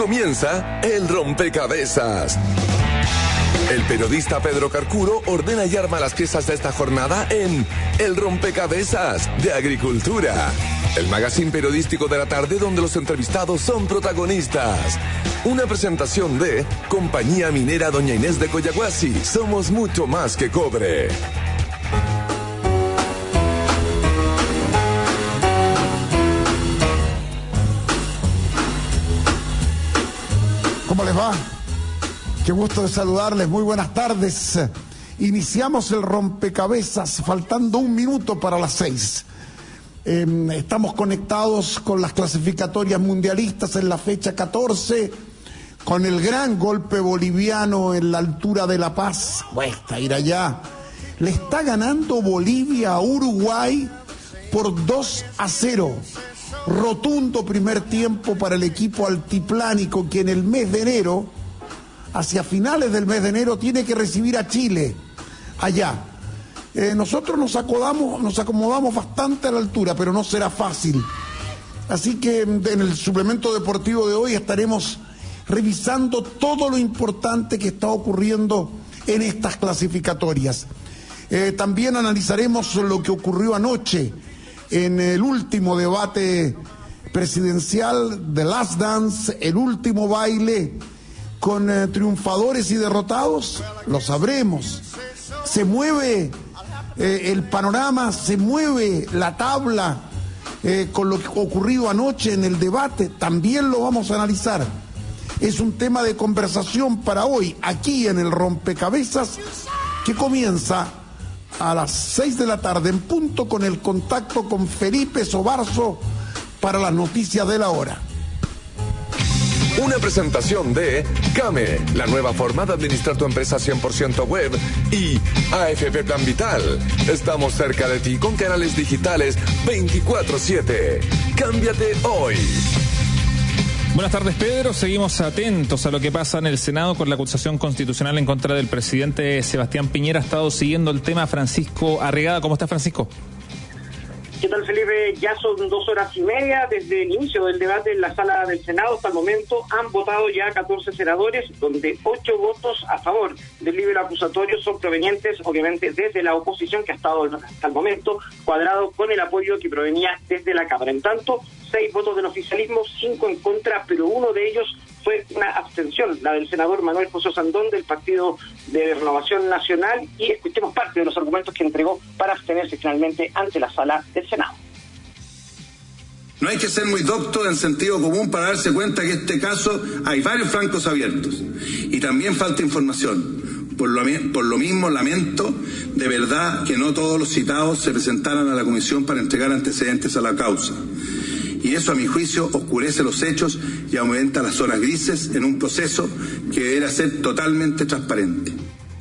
Comienza el rompecabezas. El periodista Pedro Carcuro ordena y arma las piezas de esta jornada en El Rompecabezas de Agricultura, el magazine periodístico de la tarde donde los entrevistados son protagonistas. Una presentación de Compañía Minera Doña Inés de Coyahuasi. Somos mucho más que cobre. ¿Cómo les va? Qué gusto de saludarles, muy buenas tardes. Iniciamos el rompecabezas, faltando 1 minuto para las 6. Estamos conectados con las clasificatorias mundialistas en la fecha 14, con el gran golpe boliviano en la altura de La Paz. Cuesta ir allá. Le está ganando Bolivia a Uruguay por 2-0. Rotundo primer tiempo para el equipo altiplánico, que en el mes de enero, hacia finales del mes de enero, tiene que recibir a Chile allá. Nosotros nos acomodamos bastante a la altura, pero no será fácil. Así que en el suplemento deportivo de hoy estaremos revisando todo lo importante que está ocurriendo en estas clasificatorias. También analizaremos lo que ocurrió anoche en el último debate presidencial, The Last Dance, el último baile, con triunfadores y derrotados. Lo sabremos. Se mueve el panorama, se mueve la tabla con lo que ocurrido anoche en el debate. También lo vamos a analizar. Es un tema de conversación para hoy, aquí en el Rompecabezas, que comienza a las 6 de la tarde en punto, con el contacto con Felipe Sobarzo para las noticias de la hora. Una presentación de CAME, la nueva forma de administrar tu empresa 100% web, y AFP Plan Vital. Estamos cerca de ti con canales digitales 24/7. Cámbiate hoy. Buenas tardes, Pedro. Seguimos atentos a lo que pasa en el Senado con la acusación constitucional en contra del presidente Sebastián Piñera. Ha estado siguiendo el tema Francisco Arregada. ¿Cómo está, Francisco? ¿Qué tal, Felipe? Ya son 2 horas y media desde el inicio del debate en la sala del Senado. Hasta el momento han votado ya 14 senadores, donde 8 votos a favor del libro acusatorio son provenientes, obviamente, desde la oposición, que ha estado hasta el momento cuadrado con el apoyo que provenía desde la Cámara. En tanto, 6 votos del oficialismo, 5 en contra, pero uno de ellos fue una abstención, la del senador Manuel José Sandón, del Partido de Renovación Nacional, y escuchemos parte de los argumentos que entregó para abstenerse finalmente ante la sala del Senado. No hay que ser muy docto en sentido común para darse cuenta que en este caso hay varios flancos abiertos y también falta información. Por lo mismo, lamento de verdad que no todos los citados se presentaran a la comisión para entregar antecedentes a la causa. Y eso, a mi juicio, oscurece los hechos y aumenta las zonas grises en un proceso que debería ser totalmente transparente.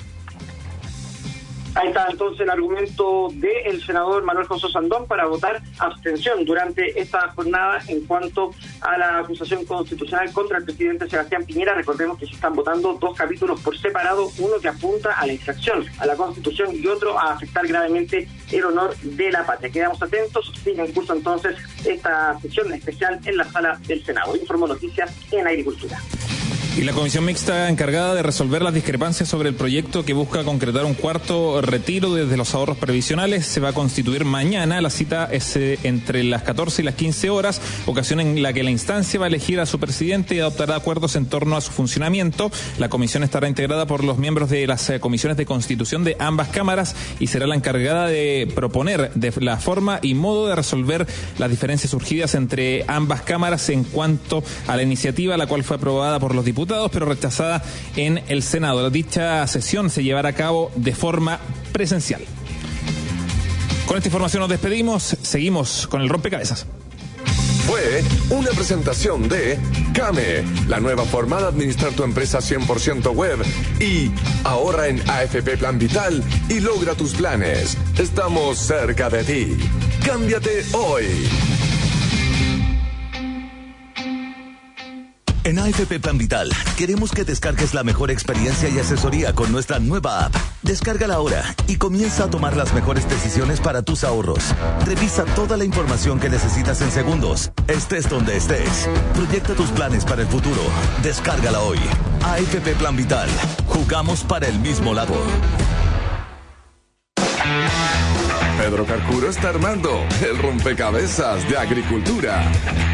Ahí está entonces el argumento del senador Manuel José Sandón para votar abstención durante esta jornada en cuanto a la acusación constitucional contra el presidente Sebastián Piñera. Recordemos que se están votando 2 capítulos por separado, uno que apunta a la infracción a la Constitución y otro a afectar gravemente el honor de la patria. Quedamos atentos, sigue en curso entonces esta sesión especial en la sala del Senado. Informo Noticias en Agricultura. Y la comisión mixta encargada de resolver las discrepancias sobre el proyecto que busca concretar un cuarto retiro desde los ahorros previsionales se va a constituir mañana. La cita es entre las 14 y las 15 horas, ocasión en la que la instancia va a elegir a su presidente y adoptará acuerdos en torno a su funcionamiento. La comisión estará integrada por los miembros de las comisiones de constitución de ambas cámaras y será la encargada de proponer de la forma y modo de resolver las diferencias surgidas entre ambas cámaras en cuanto a la iniciativa, la cual fue aprobada por los diputados, pero rechazada en el Senado. Dicha sesión se llevará a cabo de forma presencial. Con esta información nos despedimos. Seguimos con el rompecabezas. Fue una presentación de CAME, la nueva forma de administrar tu empresa 100% web, y ahorra en AFP Plan Vital y logra tus planes. Estamos cerca de ti. Cámbiate hoy. En AFP Plan Vital, queremos que descargues la mejor experiencia y asesoría con nuestra nueva app. Descárgala ahora y comienza a tomar las mejores decisiones para tus ahorros. Revisa toda la información que necesitas en segundos, estés donde estés. Proyecta tus planes para el futuro. Descárgala hoy. AFP Plan Vital. Jugamos para el mismo lado. Pedro Carcuro está armando el rompecabezas de agricultura.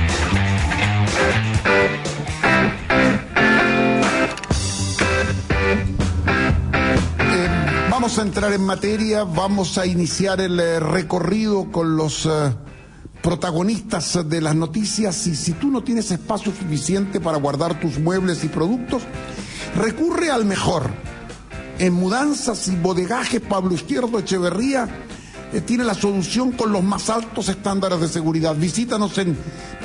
Vamos a entrar en materia, vamos a iniciar el recorrido con los protagonistas de las noticias. Y si tú no tienes espacio suficiente para guardar tus muebles y productos, recurre al mejor. En mudanzas y bodegajes, Pablo Izquierdo Echeverría tiene la solución con los más altos estándares de seguridad. Visítanos en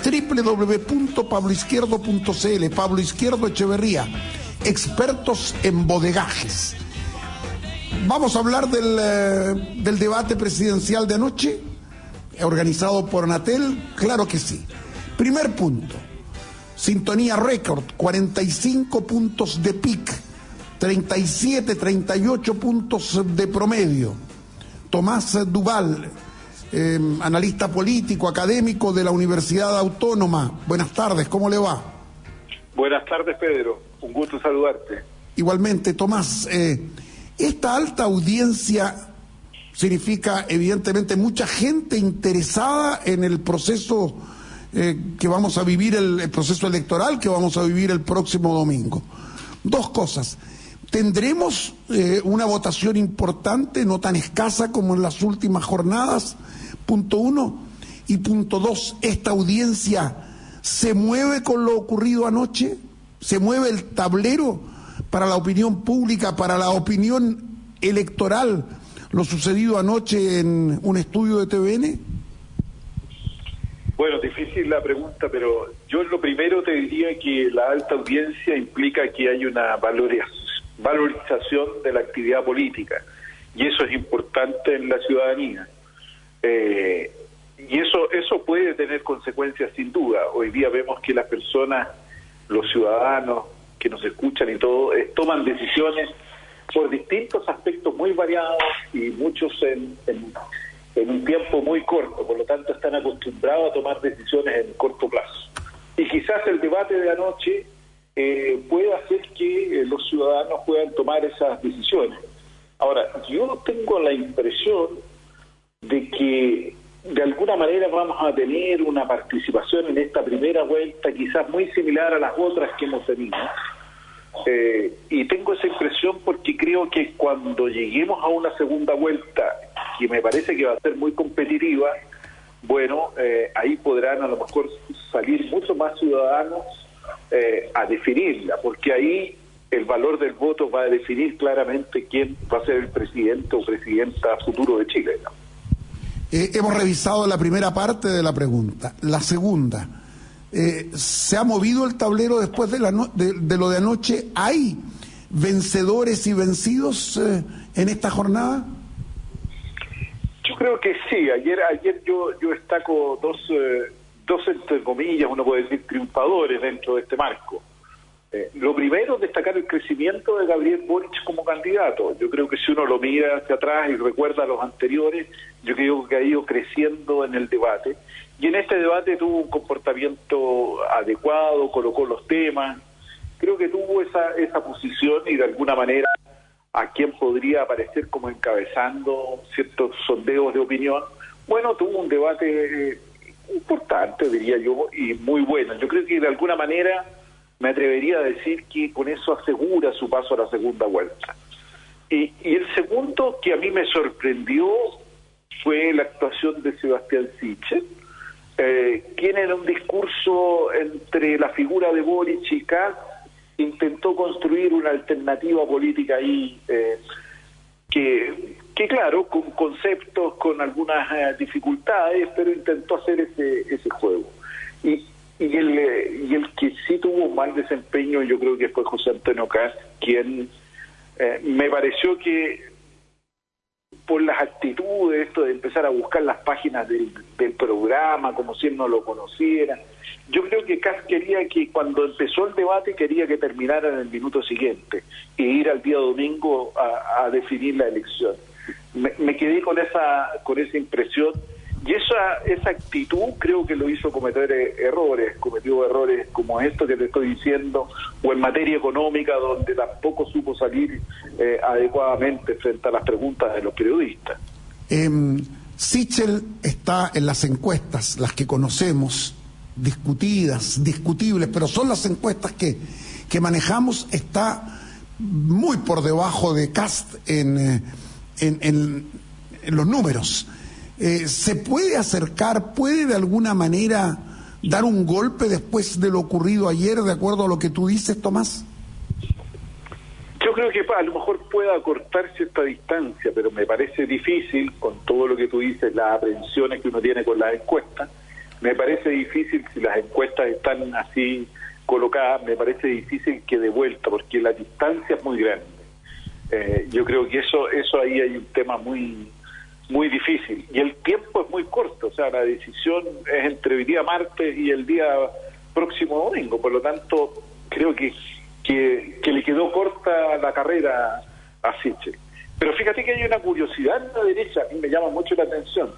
www.pabloizquierdo.cl. Pablo Izquierdo Echeverría, expertos en bodegajes. Vamos a hablar del debate presidencial de anoche, organizado por Anatel. Claro que sí. Primer punto, sintonía récord, 45 puntos de pic, 37, 38 puntos de promedio. Tomás Duval, analista político, académico de la Universidad Autónoma. Buenas tardes, ¿cómo le va? Buenas tardes, Pedro. Un gusto saludarte. Igualmente, Tomás. Esta alta audiencia significa, evidentemente, mucha gente interesada en el proceso que vamos a vivir, el proceso electoral que vamos a vivir el próximo domingo. Dos cosas. ¿Tendremos una votación importante, no tan escasa como en las últimas jornadas? Punto uno. Y punto dos, ¿esta audiencia se mueve con lo ocurrido anoche? ¿Se mueve el tablero para la opinión pública, para la opinión electoral, lo sucedido anoche en un estudio de TVN? Bueno, difícil la pregunta, pero yo lo primero te diría que la alta audiencia implica que hay una valorización de la actividad política, y eso es importante en la ciudadanía. Y eso puede tener consecuencias sin duda. Hoy día vemos que las personas, los ciudadanos que nos escuchan y todo, toman decisiones por distintos aspectos muy variados y muchos en un tiempo muy corto, por lo tanto están acostumbrados a tomar decisiones en corto plazo. Y quizás el debate de anoche puede hacer que los ciudadanos puedan tomar esas decisiones. Ahora, yo tengo la impresión de que de alguna manera vamos a tener una participación en esta primera vuelta quizás muy similar a las otras que hemos tenido. Y tengo esa impresión porque creo que cuando lleguemos a una segunda vuelta, que me parece que va a ser muy competitiva, bueno, ahí podrán a lo mejor salir muchos más ciudadanos a definirla, porque ahí el valor del voto va a definir claramente quién va a ser el presidente o presidenta futuro de Chile, ¿no? Hemos revisado la primera parte de la pregunta. La segunda, ¿se ha movido el tablero después de lo de anoche? ¿Hay vencedores y vencidos en esta jornada? Yo creo que sí. Ayer yo destaco dos entre comillas, uno puede decir triunfadores dentro de este marco. Lo primero es destacar el crecimiento de Gabriel Boric como candidato. Yo creo que si uno lo mira hacia atrás y recuerda a los anteriores, yo creo que ha ido creciendo en el debate. Y en este debate tuvo un comportamiento adecuado, colocó los temas. Creo que tuvo esa posición y de alguna manera a quien podría aparecer como encabezando ciertos sondeos de opinión. Bueno, tuvo un debate importante, diría yo, y muy bueno. Yo creo que de alguna manera me atrevería a decir que con eso asegura su paso a la segunda vuelta. Y el segundo que a mí me sorprendió fue la actuación de Sebastián Sichel, quien en un discurso entre la figura de Boric y Kast intentó construir una alternativa política ahí que claro, con conceptos, con algunas dificultades, pero intentó hacer ese juego. Y el que sí tuvo un mal desempeño, yo creo que fue José Antonio Kast, quien me pareció que por las actitudes, esto de empezar a buscar las páginas del programa como si él no lo conociera. Yo creo que Kast quería que cuando empezó el debate quería que terminara en el minuto siguiente e ir al día domingo a definir la elección. Me quedé con esa impresión, y esa actitud creo que lo hizo cometer cometió errores como esto que te estoy diciendo, o en materia económica donde tampoco supo salir adecuadamente frente a las preguntas de los periodistas. Sichel está en las encuestas, las que conocemos, discutibles, pero son las encuestas que manejamos, está muy por debajo de Kast en los números. ¿Se puede acercar, puede de alguna manera dar un golpe después de lo ocurrido ayer, de acuerdo a lo que tú dices, Tomás? Yo creo que a lo mejor pueda acortarse esta distancia, pero me parece difícil, con todo lo que tú dices, las aprensiones que uno tiene con las encuestas. Me parece difícil, si las encuestas están así colocadas, me parece difícil que de vuelta, porque la distancia es muy grande. Yo creo que eso ahí hay un tema muy difícil, y el tiempo es muy corto, o sea, la decisión es entre el día martes y el día próximo domingo, por lo tanto creo que le quedó corta la carrera a Sichel. Pero fíjate que hay una curiosidad en la derecha, a mí me llama mucho la atención.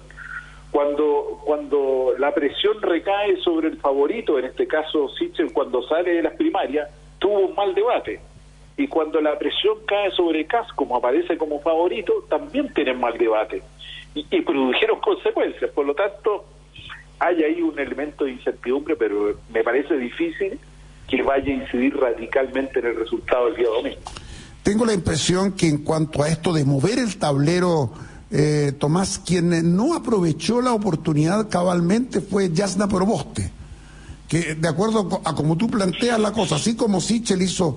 Cuando la presión recae sobre el favorito, en este caso Sichel, cuando sale de las primarias, tuvo un mal debate. Y cuando la presión cae sobre Kast, como aparece como favorito, también tienen mal debate. Y produjeron consecuencias. Por lo tanto, hay ahí un elemento de incertidumbre, pero me parece difícil que vaya a incidir radicalmente en el resultado del día domingo. Tengo la impresión que en cuanto a esto de mover el tablero, Tomás, quien no aprovechó la oportunidad cabalmente fue Jasna Proboste, que de acuerdo a como tú planteas la cosa, así como Sichel hizo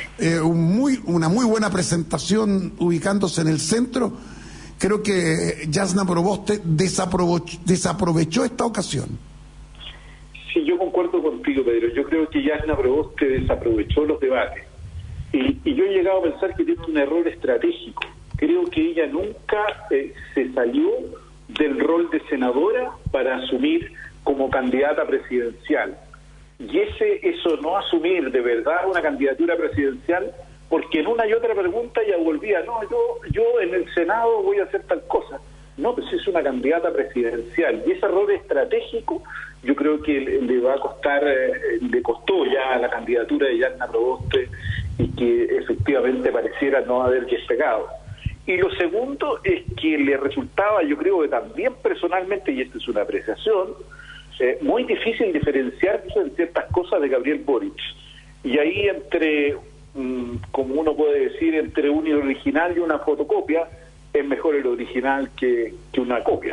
una muy buena presentación ubicándose en el centro, creo que Jasna Proboste desaprovechó esta ocasión. Sí, yo concuerdo contigo, Pedro. Yo creo que Jasna Proboste desaprovechó los debates. Y yo he llegado a pensar que tiene un error estratégico. Creo que ella nunca se salió del rol de senadora para asumir como candidata presidencial. Y eso no asumir de verdad una candidatura presidencial, porque en una y otra pregunta ella volvía, no, yo en el Senado voy a hacer tal cosa. No, pues es una candidata presidencial. Y ese error estratégico yo creo que le va a costar, le costó ya la candidatura de Jasna Proboste, y que efectivamente pareciera no haber despegado. Y lo segundo es que le resultaba, yo creo que también personalmente, y esta es una apreciación, muy difícil diferenciarse en ciertas cosas de Gabriel Boric. Y ahí entre, como uno puede decir, entre un original y una fotocopia, es mejor el original que una copia.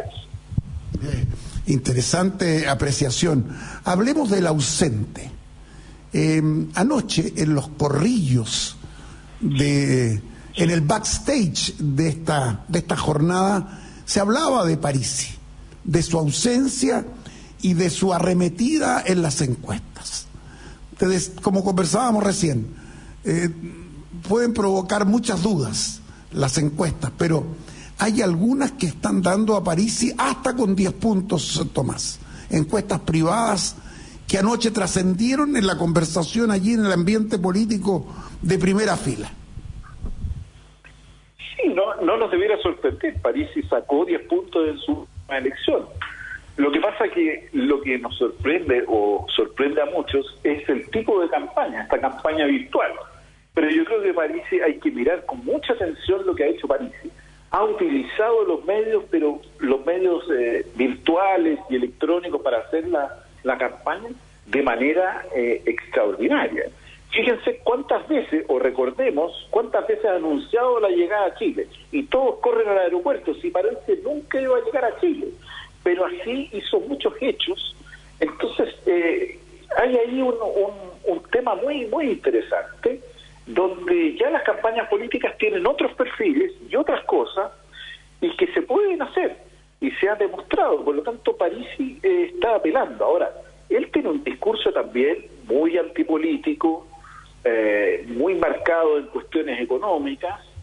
Interesante apreciación. Hablemos del ausente. Anoche en los corrillos en el backstage de esta jornada se hablaba de Parisi, de su ausencia y de su arremetida en las encuestas. Ustedes, como conversábamos recién, pueden provocar muchas dudas las encuestas, pero hay algunas que están dando a Parisi hasta con 10 puntos, Tomás. Encuestas privadas que anoche trascendieron en la conversación allí en el ambiente político de primera fila. Sí, no nos debiera sorprender. Parisi sacó 10 puntos en su elección. Lo que pasa que lo que nos sorprende o sorprende a muchos es el tipo de campaña, esta campaña virtual. Pero yo creo que Parisi hay que mirar con mucha atención lo que ha hecho Parisi. Ha utilizado los medios, pero los medios virtuales y electrónicos para hacer la campaña de manera extraordinaria. Fíjense cuántas veces, o recordemos, cuántas veces ha anunciado la llegada a Chile, y todos corren al aeropuerto, si parece nunca iba a llegar a Chile, pero así hizo muchos hechos. Entonces hay ahí un tema muy, muy interesante, donde ya las campañas políticas tienen otros perfiles y otras cosas, y que se pueden hacer, y se ha demostrado. Por lo tanto, Parisi está apelando. Ahora, él tiene un discurso también muy antipolítico, muy marcado en cuestiones económicas,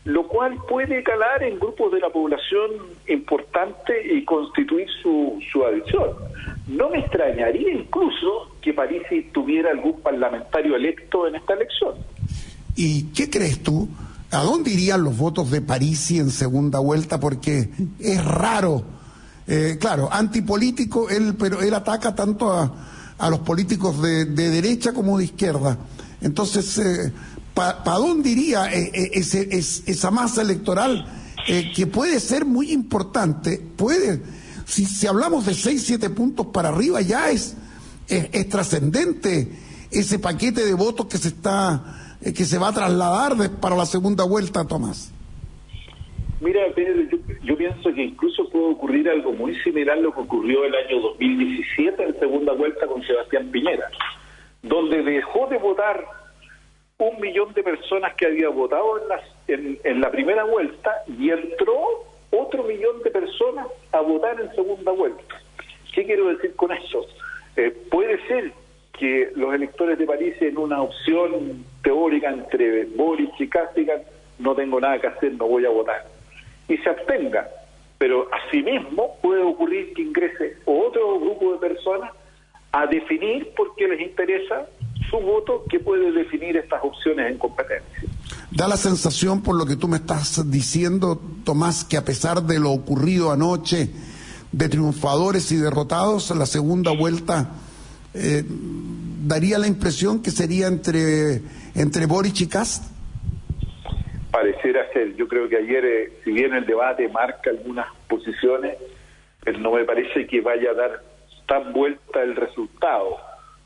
lo cual puede calar en grupos de la población importante y constituir su adhesión. No me extrañaría incluso que Parisi tuviera algún parlamentario electo en esta elección. ¿Y qué crees tú? ¿A dónde irían los votos de Parisi en segunda vuelta? Porque es raro, claro, antipolítico, pero él ataca tanto a los políticos de derecha como de izquierda. Entonces, ¿para dónde iría esa masa electoral que puede ser muy importante? Si hablamos de 6, 7 puntos para arriba, ya es trascendente ese paquete de votos que se va a trasladar para la segunda vuelta, Tomás. Mira, Pedro, yo pienso que incluso puede ocurrir algo muy similar a lo que ocurrió el año 2017 en segunda vuelta con Sebastián Piñera, donde dejó de votar 1 millón de personas que había votado en la primera vuelta y entró otro 1 millón de personas a votar en segunda vuelta. ¿Qué quiero decir con eso? Puede ser que los electores de París, en una opción teórica entre Boric y Kast, digan: no tengo nada que hacer, no voy a votar, y se abstengan. Pero asimismo puede ocurrir que ingrese otro grupo de personas a definir por qué les interesa su voto, que puede definir estas opciones en competencia. Da la sensación, por lo que tú me estás diciendo, Tomás, que a pesar de lo ocurrido anoche, de triunfadores y derrotados, la segunda vuelta daría la impresión que sería entre Boric y Kast. Pareciera ser. Yo creo que ayer, si bien el debate marca algunas posiciones, pero no me parece que vaya a dar tan vuelta el resultado.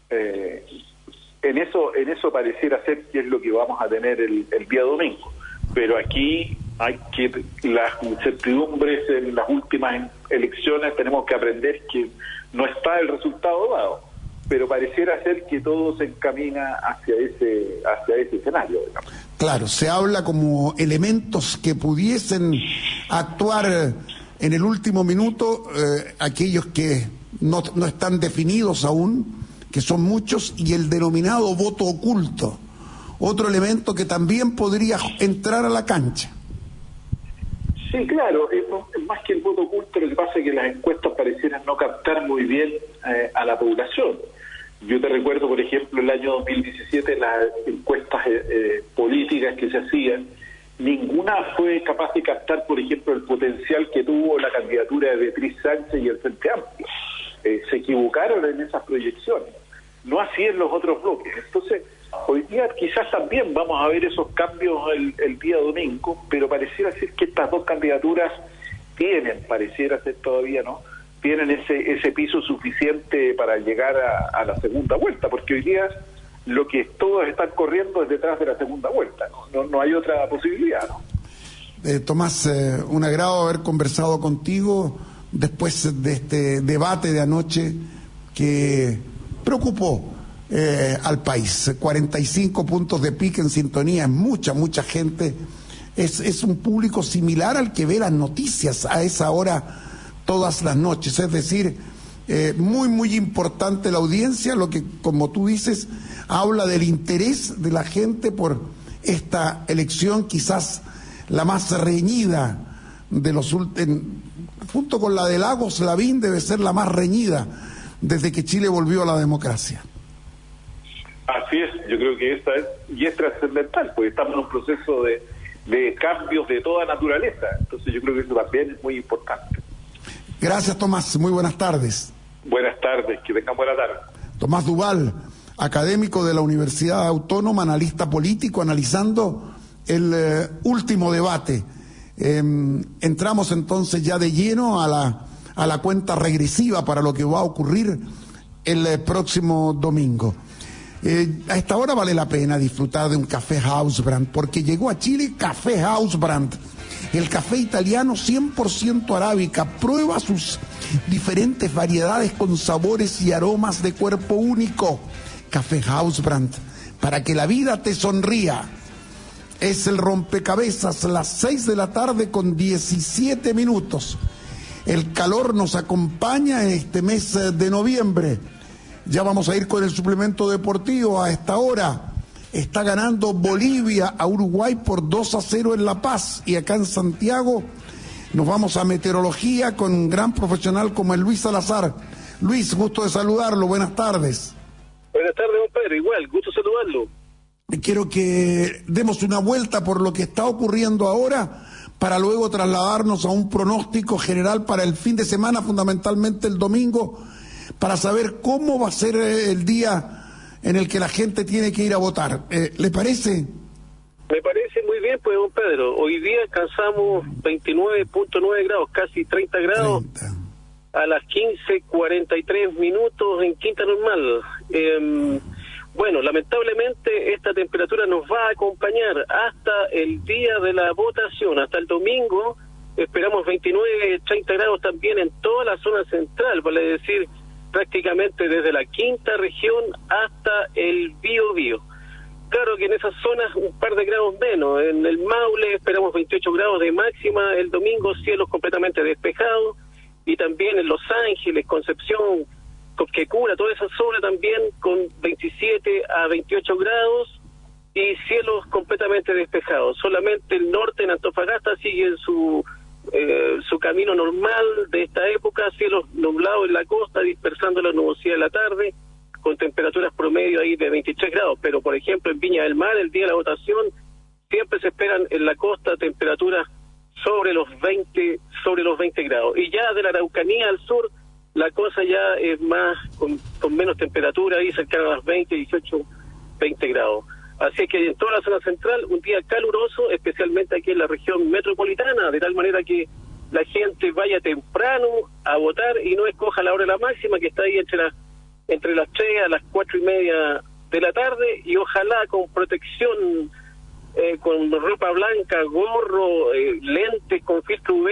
En eso pareciera ser que es lo que vamos a tener el día domingo. Pero aquí hay que las incertidumbres en las últimas elecciones, tenemos que aprender que no está el resultado dado, pero pareciera ser que todo se encamina hacia ese escenario, digamos. Claro, se habla como elementos que pudiesen actuar en el último minuto, aquellos que no están definidos aún, que son muchos, y el denominado voto oculto, otro elemento que también podría entrar a la cancha. Sí, claro, es más que el voto oculto. Lo que pasa es que las encuestas parecieran no captar muy bien a la población. Yo te recuerdo, por ejemplo, el año 2017, las encuestas políticas que se hacían, ninguna fue capaz de captar, por ejemplo, el potencial que tuvo la candidatura de Beatriz Sánchez y el Frente Amplio. Se equivocaron en esas proyecciones, no así en los otros bloques. Entonces, hoy día quizás también vamos a ver esos cambios el día domingo, pero pareciera ser que estas dos candidaturas pareciera ser todavía, ¿no?, tienen ese piso suficiente para llegar a la segunda vuelta, porque hoy día lo que todos están corriendo es detrás de la segunda vuelta, no hay otra posibilidad, ¿no? Tomás, un agrado haber conversado contigo después de este debate de anoche que preocupó al país. 45 puntos de pique en sintonía, es mucha gente. Es un público similar al que ve las noticias a esa hora todas las noches, es decir, muy importante la audiencia, lo que, como tú dices, habla del interés de la gente por esta elección, quizás la más reñida de los junto con la de Lagos Lavín, debe ser la más reñida desde que Chile volvió a la democracia. Así es, yo creo que esta es trascendental, porque estamos en un proceso de cambios de toda naturaleza, entonces yo creo que eso también es muy importante. Gracias, Tomás, muy buenas tardes. Buenas tardes, que tengan buena tarde. Tomás Duval, académico de la Universidad Autónoma, analista político, analizando el último debate. Entramos entonces ya de lleno a la cuenta regresiva para lo que va a ocurrir el próximo domingo. A esta hora vale la pena disfrutar de un café Hausbrand, porque llegó a Chile Café Hausbrand, el café italiano 100% arábica. Prueba sus diferentes variedades con sabores y aromas de cuerpo único. Café Hausbrand, para que la vida te sonría. Es el rompecabezas, las 6 de la tarde con 17 minutos. El calor nos acompaña en este mes de noviembre. Ya vamos a ir con el suplemento deportivo a esta hora. está ganando Bolivia a Uruguay por 2-0 en La Paz. Y acá en Santiago nos vamos a meteorología con un gran profesional como el Luis Salazar. Luis, gusto de saludarlo, buenas tardes. Buenas tardes, don Pedro, igual, gusto saludarlo. Quiero que demos una vuelta por lo que está ocurriendo ahora para luego trasladarnos a un pronóstico general para el fin de semana, fundamentalmente el domingo, para saber cómo va a ser el día en el que la gente tiene que ir a votar. ¿Le parece? Me parece muy bien, pues, don Pedro. Hoy día alcanzamos 29.9 grados, casi 30 grados, 30. A las 15:43 minutos en Quinta Normal. Bueno, lamentablemente esta temperatura nos va a acompañar hasta el día de la votación, hasta el domingo. Esperamos 29, 30 grados también en toda la zona central, vale decir, prácticamente desde la quinta región hasta el Biobío. Claro que en esas zonas un par de grados menos. En el Maule esperamos 28 grados de máxima, el domingo cielos completamente despejados, y también en Los Ángeles, Concepción, Copquecura, toda esa zona también con 27 a 28 grados y cielos completamente despejados. Solamente el norte, en Antofagasta, sigue su camino normal de esta época, cielos nublados en la costa, dispersando la nubosidad de la tarde, con temperaturas promedio ahí de 23 grados. Pero, por ejemplo, en Viña del Mar, el día de la votación, siempre se esperan en la costa temperaturas sobre los 20 grados. Y ya de la Araucanía al sur, la cosa ya es más, con menos temperatura, ahí cercana a las 20, 18, 20 grados. Así que en toda la zona central, un día caluroso, especialmente aquí en la región metropolitana, de tal manera que la gente vaya temprano a votar y no escoja la hora de la máxima, que está ahí entre las 3 a las 4:30 de la tarde, y ojalá con protección, con ropa blanca, gorro, lentes con filtro UV,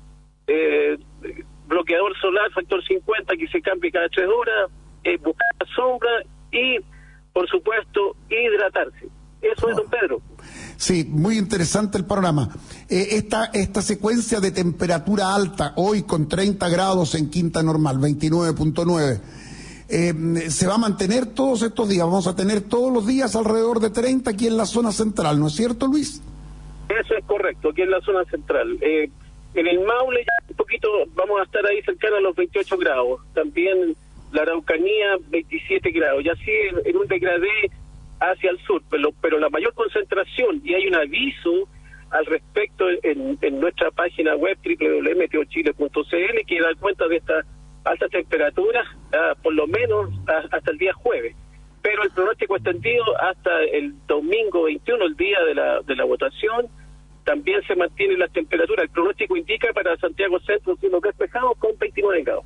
bloqueador solar factor 50 que se cambie cada 3 horas, buscar la sombra y, por supuesto, hidratarse. Eso es, don Pedro. Sí, muy interesante el panorama. Esta secuencia de temperatura alta, hoy con 30 grados en Quinta Normal, 29.9, se va a mantener todos estos días. Vamos a tener todos los días alrededor de 30 aquí en la zona central, ¿no es cierto, Luis? Eso es correcto, aquí en la zona central. En el Maule ya un poquito vamos a estar ahí cercano a los 28 grados. También la Araucanía 27 grados. Y así en un degradé hacia el sur. Pero la mayor concentración, y hay un aviso al respecto en nuestra página web www.meteochile.cl, que da cuenta de estas altas temperaturas, por lo menos hasta el día jueves. Pero el pronóstico extendido hasta el domingo 21, el día de la votación, también se mantienen las temperaturas. El pronóstico indica para Santiago Centro cielos despejados con 29 grados.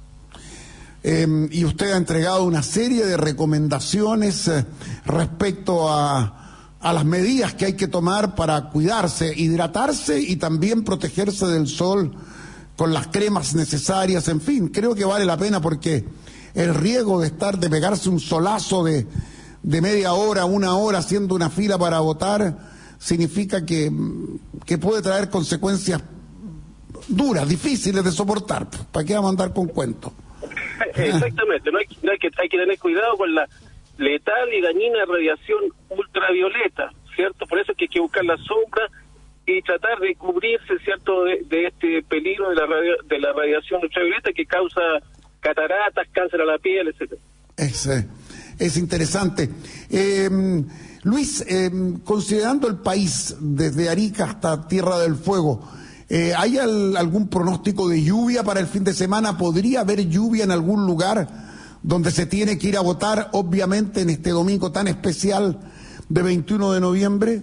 Y usted ha entregado una serie de recomendaciones respecto a las medidas que hay que tomar para cuidarse, hidratarse y también protegerse del sol con las cremas necesarias. En fin, creo que vale la pena, porque el riesgo de pegarse un solazo de media hora, 1 hora haciendo una fila para votar, significa que puede traer consecuencias duras, difíciles de soportar. ¿Para qué vamos a andar con cuentos? Exactamente, hay que tener cuidado con la letal y dañina radiación ultravioleta, ¿cierto? Por eso es que hay que buscar la sombra y tratar de cubrirse, ¿cierto?, de este peligro de la radiación ultravioleta que causa cataratas, cáncer a la piel, etcétera. Es interesante. Luis, considerando el país desde Arica hasta Tierra del Fuego, ¿hay algún pronóstico de lluvia para el fin de semana? ¿Podría haber lluvia en algún lugar donde se tiene que ir a votar, obviamente, en este domingo tan especial de 21 de noviembre?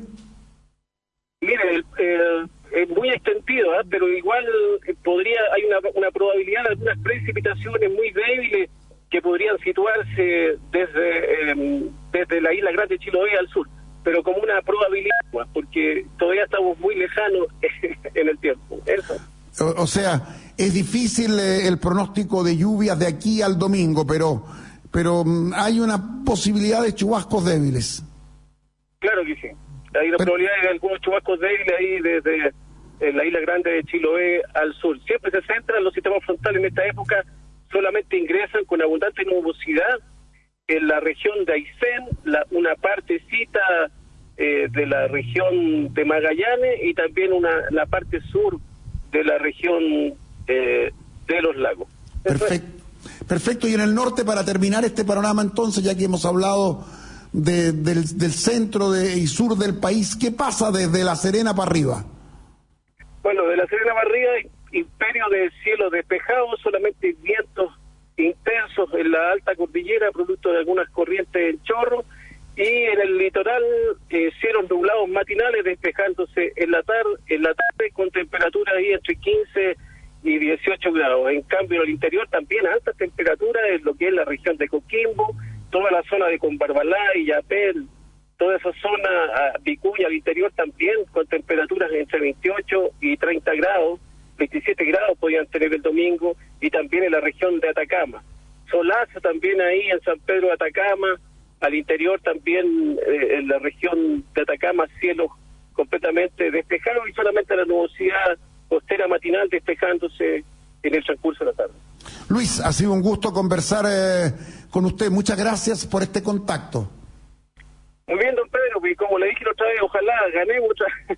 Mire, es muy extendido, pero igual hay una probabilidad de algunas precipitaciones muy débiles que podrían situarse desde la isla Grande de Chiloé al sur, pero como una probabilidad, porque todavía estamos muy lejanos en el tiempo. Eso. O sea, es difícil el pronóstico de lluvias de aquí al domingo, pero hay una posibilidad de chubascos débiles. Claro que sí. Hay una probabilidad de algunos chubascos débiles ahí desde la isla Grande de Chiloé al sur. Siempre se centran los sistemas frontales en esta época, solamente ingresan con abundante nubosidad en la región de Aysén, una partecita de la región de Magallanes y también la parte sur de la región de los lagos. Perfecto. Y en el norte, para terminar este panorama entonces, ya que hemos hablado del centro y sur del país, ¿qué pasa desde La Serena para arriba? Bueno, de La Serena para arriba, imperio de cielo despejado, solamente vientos intensos en la alta cordillera, producto de algunas corrientes en chorro, y en el litoral cielos nublados matinales despejándose en la tarde con temperaturas ahí entre 15 y 18 grados. En cambio, en el interior también altas temperaturas en lo que es la región de Coquimbo, toda la zona de Combarbalá y Yapel, toda esa zona, Vicuña, al interior también, con temperaturas entre 28 y 30 grados, 27 grados podían tener el domingo, y también en la región de Atacama. Solazo también ahí en San Pedro de Atacama, al interior también en la región de Atacama, cielos completamente despejados y solamente la nubosidad costera matinal despejándose en el transcurso de la tarde. Luis, ha sido un gusto conversar con usted. Muchas gracias por este contacto. Muy bien, don Pedro, y como le dije la otra vez, ojalá ganemos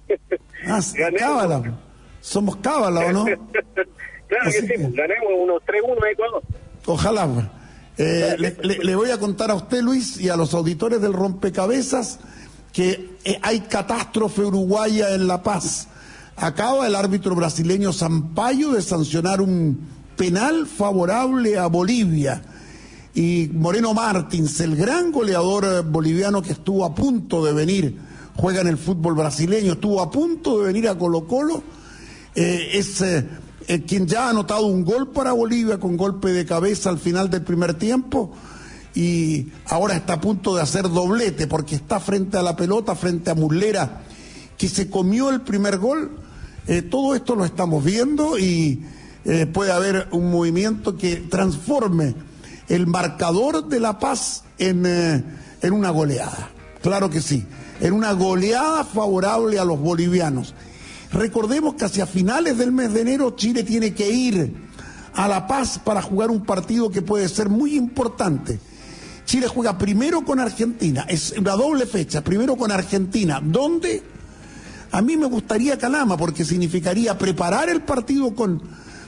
otra Cábala. Somos cábala, ¿o no? Claro que sí, ganemos unos 3-1 a Ecuador. Ojalá. Le voy a contar a usted, Luis, y a los auditores del Rompecabezas que hay catástrofe uruguaya en La Paz. Acaba el árbitro brasileño Sampaio de sancionar un penal favorable a Bolivia. Y Moreno Martins, el gran goleador boliviano que estuvo a punto de venir, juega en el fútbol brasileño, estuvo a punto de venir a Colo-Colo, es quien ya ha anotado un gol para Bolivia con golpe de cabeza al final del primer tiempo, y ahora está a punto de hacer doblete porque está frente a la pelota, frente a Muslera, que se comió el primer gol. Todo esto lo estamos viendo y puede haber un movimiento que transforme el marcador de La Paz en una goleada. Claro que sí, en una goleada favorable a los bolivianos. Recordemos que hacia finales del mes de enero Chile tiene que ir a La Paz para jugar un partido que puede ser muy importante. Chile juega primero con Argentina, es una doble fecha, primero con Argentina, donde a mí me gustaría Calama, porque significaría preparar el partido con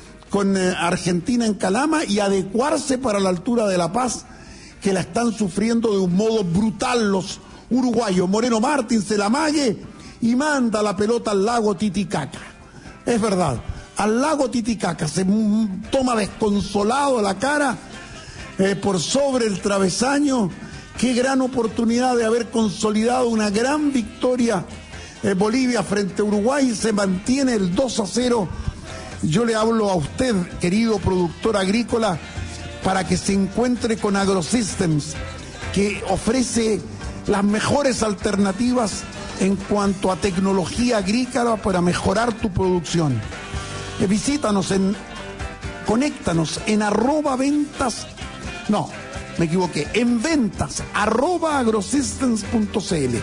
Argentina en Calama y adecuarse para la altura de La Paz, que la están sufriendo de un modo brutal los uruguayos. Moreno Martins se la mague y manda la pelota al lago Titicaca. Es verdad, al lago Titicaca, se toma desconsolado la cara por sobre el travesaño. Qué gran oportunidad de haber consolidado una gran victoria Bolivia frente a Uruguay. Se mantiene el 2-0. Yo le hablo a usted, querido productor agrícola, para que se encuentre con AgroSystems, que ofrece las mejores alternativas en cuanto a tecnología agrícola para mejorar tu producción. Visítanos conéctanos en ventas@agrosystems.cl,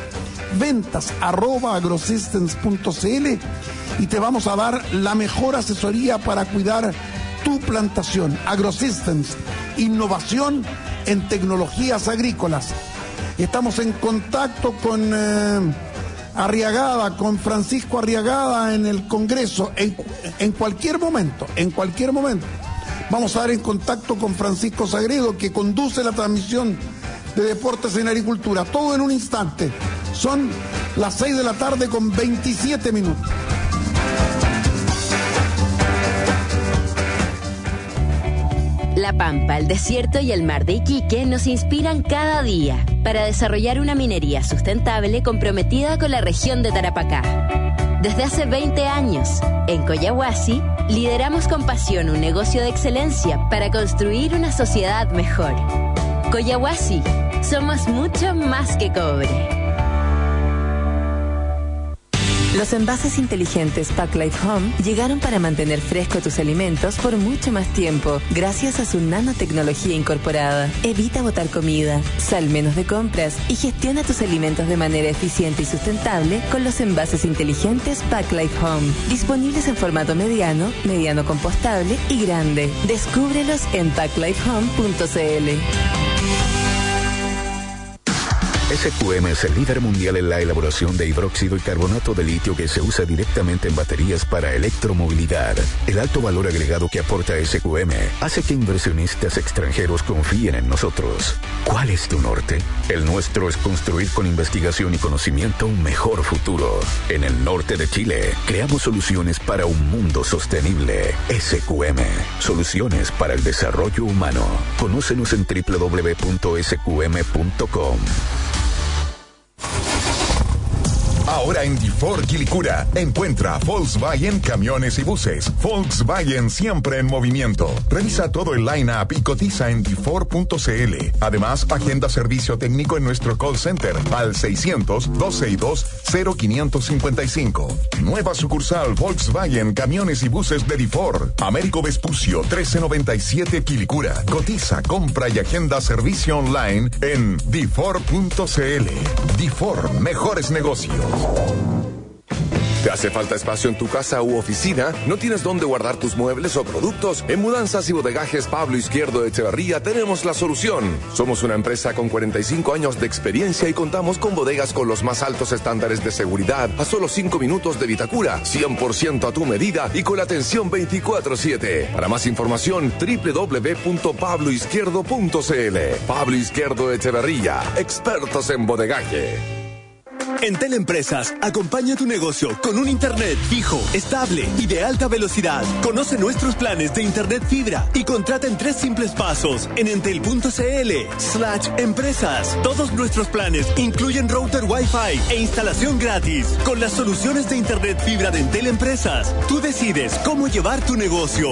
ventas@agrosystems.cl, y te vamos a dar la mejor asesoría para cuidar tu plantación. AgroSystems, innovación en tecnologías agrícolas. Estamos en contacto con Arriagada, con Francisco Arriagada en el Congreso, en cualquier momento. Vamos a dar en contacto con Francisco Sagredo, que conduce la transmisión de Deportes en Agricultura. Todo en un instante. Son las 6 de la tarde con 27 minutos. La Pampa, el desierto y el mar de Iquique nos inspiran cada día para desarrollar una minería sustentable comprometida con la región de Tarapacá. Desde hace 20 años, en Collahuasi, lideramos con pasión un negocio de excelencia para construir una sociedad mejor. Collahuasi, somos mucho más que cobre. Los envases inteligentes Packlife Home llegaron para mantener fresco tus alimentos por mucho más tiempo, gracias a su nanotecnología incorporada. Evita botar comida, sal menos de compras y gestiona tus alimentos de manera eficiente y sustentable con los envases inteligentes Packlife Home. Disponibles en formato mediano, mediano compostable y grande. Descúbrelos en packlifehome.cl. SQM es el líder mundial en la elaboración de hidróxido y carbonato de litio que se usa directamente en baterías para electromovilidad. El alto valor agregado que aporta SQM hace que inversionistas extranjeros confíen en nosotros. ¿Cuál es tu norte? El nuestro es construir con investigación y conocimiento un mejor futuro. En el norte de Chile, creamos soluciones para un mundo sostenible. SQM, soluciones para el desarrollo humano. Conócenos en www.sqm.com. Ahora en DeFord Quilicura, encuentra Volkswagen Camiones y Buses. Volkswagen siempre en movimiento. Revisa todo el line-up y cotiza en DeFord.cl. Además, agenda servicio técnico en nuestro call center al 600-262-0555. Nueva sucursal Volkswagen Camiones y Buses de DeFord. Américo Vespucio 1397 Quilicura. Cotiza, compra y agenda servicio online en DeFord.cl. DeFord, mejores negocios. ¿Te hace falta espacio en tu casa u oficina? ¿No tienes dónde guardar tus muebles o productos? En Mudanzas y Bodegajes Pablo Izquierdo de Echeverría tenemos la solución. Somos una empresa con 45 años de experiencia y contamos con bodegas con los más altos estándares de seguridad a solo 5 minutos de Vitacura, 100% a tu medida y con la atención 24/7. Para más información, www.pabloizquierdo.cl. Pablo Izquierdo de Echeverría, expertos en bodegaje. En Teleempresas, acompaña tu negocio con un internet fijo, estable y de alta velocidad. Conoce nuestros planes de internet fibra y contrata en 3 simples pasos en entel.cl/empresas. Todos nuestros planes incluyen router Wi-Fi e instalación gratis. Con las soluciones de internet fibra de Entel Empresas, tú decides cómo llevar tu negocio.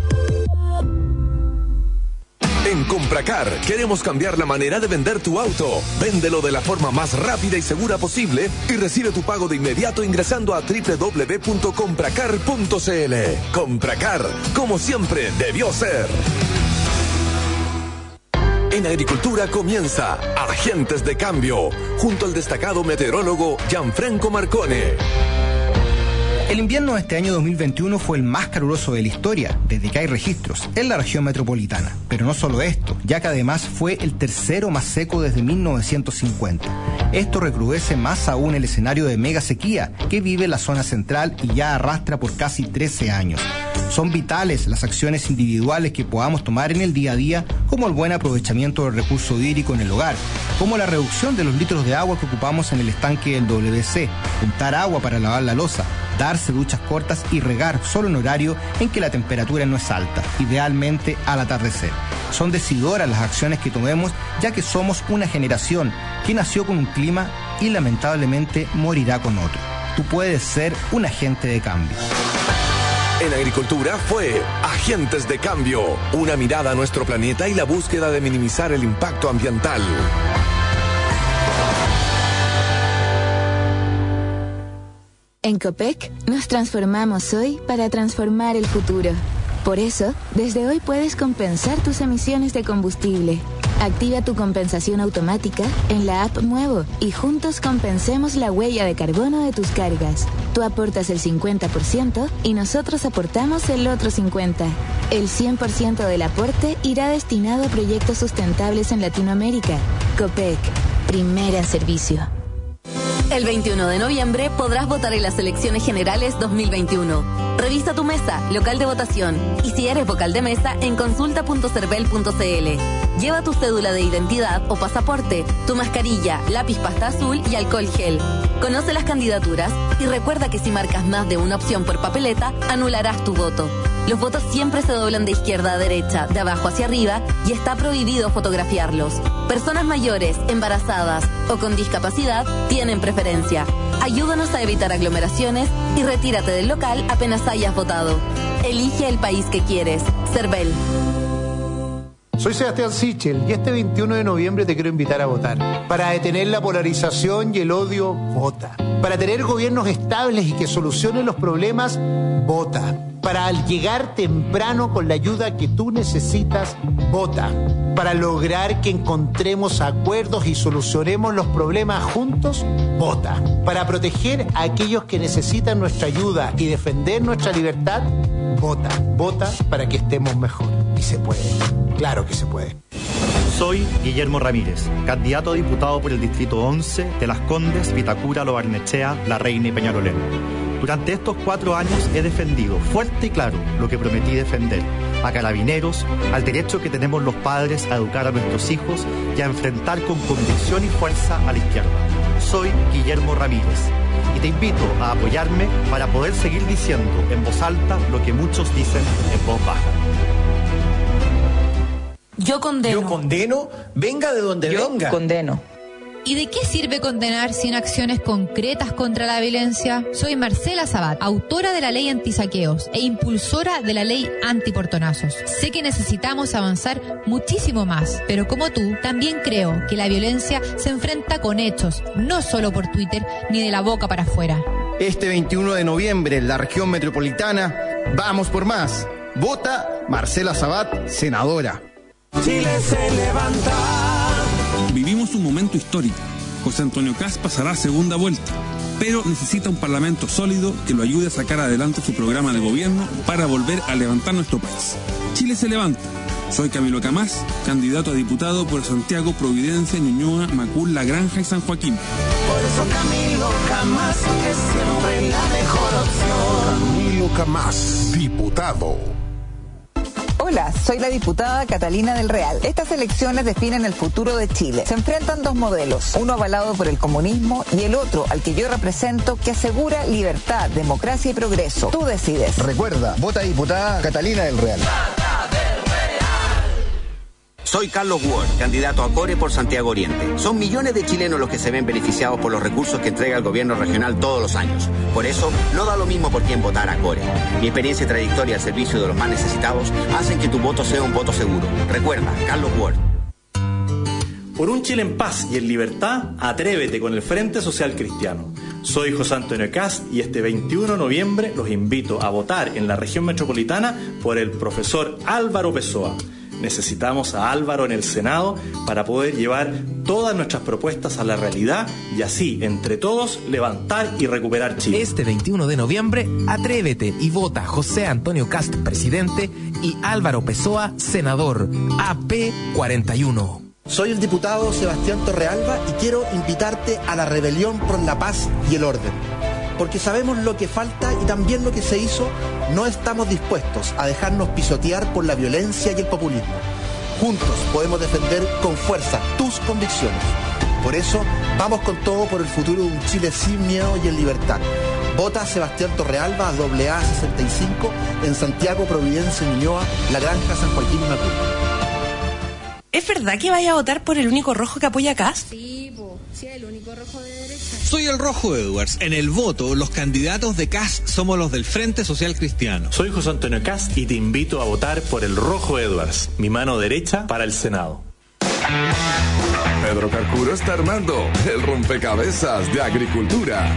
En Compracar queremos cambiar la manera de vender tu auto. Véndelo de la forma más rápida y segura posible y recibe tu pago de inmediato ingresando a www.compracar.cl. Compracar, como siempre debió ser. En Agricultura comienza Agentes de Cambio, junto al destacado meteorólogo Gianfranco Marcone. El invierno de este año 2021 fue el más caluroso de la historia, desde que hay registros, en la región metropolitana. Pero no solo esto, ya que además fue el tercero más seco desde 1950. Esto recrudece más aún el escenario de mega sequía que vive la zona central y ya arrastra por casi 13 años. Son vitales las acciones individuales que podamos tomar en el día a día, como el buen aprovechamiento del recurso hídrico en el hogar, como la reducción de los litros de agua que ocupamos en el estanque del WC, juntar agua para lavar la loza, darse duchas cortas y regar solo en horario en que la temperatura no es alta, idealmente al atardecer. Son decidoras las acciones que tomemos, ya que somos una generación que nació con un clima y lamentablemente morirá con otro. Tú puedes ser un agente de cambio. En Agricultura fue Agentes de Cambio, una mirada a nuestro planeta y la búsqueda de minimizar el impacto ambiental. En Copec nos transformamos hoy para transformar el futuro. Por eso, desde hoy puedes compensar tus emisiones de combustible. Activa tu compensación automática en la app Muevo y juntos compensemos la huella de carbono de tus cargas. Tú aportas el 50% y nosotros aportamos el otro 50%. El 100% del aporte irá destinado a proyectos sustentables en Latinoamérica. Copec, primera en servicio. El 21 de noviembre podrás votar en las elecciones generales 2021. Revisa tu mesa, local de votación, y si eres vocal de mesa, en consulta.cervel.cl. Lleva tu cédula de identidad o pasaporte, tu mascarilla, lápiz pasta azul y alcohol gel. Conoce las candidaturas y recuerda que si marcas más de una opción por papeleta, anularás tu voto. Los votos siempre se doblan de izquierda a derecha, de abajo hacia arriba, y está prohibido fotografiarlos. Personas mayores, embarazadas o con discapacidad tienen preferencia. Ayúdanos a evitar aglomeraciones y retírate del local apenas hayas votado. Elige el país que quieres. Cervel. Soy Sebastián Sichel y este 21 de noviembre te quiero invitar a votar. Para detener la polarización y el odio, vota. Para tener gobiernos estables y que solucionen los problemas, vota. Para llegar temprano con la ayuda que tú necesitas, vota. Para lograr que encontremos acuerdos y solucionemos los problemas juntos, vota. Para proteger a aquellos que necesitan nuestra ayuda y defender nuestra libertad, vota. Vota para que estemos mejor. Y se puede. Claro que se puede. Soy Guillermo Ramírez, candidato a diputado por el Distrito 11 de Las Condes, Vitacura, Lo Barnechea, La Reina y Peñalolén. Durante estos 4 años he defendido fuerte y claro lo que prometí defender: a Carabineros, al derecho que tenemos los padres a educar a nuestros hijos y a enfrentar con convicción y fuerza a la izquierda. Soy Guillermo Ramírez y te invito a apoyarme para poder seguir diciendo en voz alta lo que muchos dicen en voz baja. Yo condeno. Yo condeno, venga de donde venga. Yo condeno. ¿Y de qué sirve condenar sin acciones concretas contra la violencia? Soy Marcela Sabat, autora de la ley antisaqueos e impulsora de la ley antiportonazos. Sé que necesitamos avanzar muchísimo más, pero como tú, también creo que la violencia se enfrenta con hechos, no solo por Twitter ni de la boca para afuera. Este 21 de noviembre en la región metropolitana, vamos por más. Vota Marcela Sabat, senadora. Chile se levanta. Vivimos un momento histórico. José Antonio Kast pasará a segunda vuelta, pero necesita un parlamento sólido que lo ayude a sacar adelante su programa de gobierno para volver a levantar nuestro país. Chile se levanta. Soy Camilo Camás, candidato a diputado por Santiago, Providencia, Ñuñoa, Macul, La Granja y San Joaquín. Por eso Camilo Camás es siempre la mejor opción. Camilo Camás, diputado. Hola, soy la diputada Catalina del Real. Estas elecciones definen el futuro de Chile. Se enfrentan 2 modelos, uno avalado por el comunismo y el otro, al que yo represento, que asegura libertad, democracia y progreso. Tú decides. Recuerda, vota diputada Catalina del Real. Soy Carlos Ward, candidato a Core por Santiago Oriente. Son millones de chilenos los que se ven beneficiados por los recursos que entrega el gobierno regional todos los años. Por eso, no da lo mismo por quién votar a Core. Mi experiencia y trayectoria al servicio de los más necesitados hacen que tu voto sea un voto seguro. Recuerda, Carlos Ward. Por un Chile en paz y en libertad, atrévete con el Frente Social Cristiano. Soy José Antonio Kast y este 21 de noviembre los invito a votar en la región metropolitana por el profesor Álvaro Pessoa. Necesitamos a Álvaro en el Senado para poder llevar todas nuestras propuestas a la realidad y así, entre todos, levantar y recuperar Chile. Este 21 de noviembre, atrévete y vota José Antonio Kast, presidente, y Álvaro Pessoa, senador, AP 41. Soy el diputado Sebastián Torrealba y quiero invitarte a la rebelión por la paz y el orden. Porque sabemos lo que falta y también lo que se hizo. No estamos dispuestos a dejarnos pisotear por la violencia y el populismo. Juntos podemos defender con fuerza tus convicciones. Por eso, vamos con todo por el futuro de un Chile sin miedo y en libertad. Vota Sebastián Torrealba, AA65, en Santiago, Providencia, Ñuñoa, La Granja, San Joaquín y Macul. ¿Es verdad que vaya a votar por el único rojo que apoya a Kast? Sí, el único rojo de derecha. Soy el Rojo Edwards. En el voto, los candidatos de Kast somos los del Frente Social Cristiano. Soy José Antonio Kast y te invito a votar por el Rojo Edwards, mi mano derecha para el Senado. Pedro Carcuro está armando el rompecabezas de agricultura.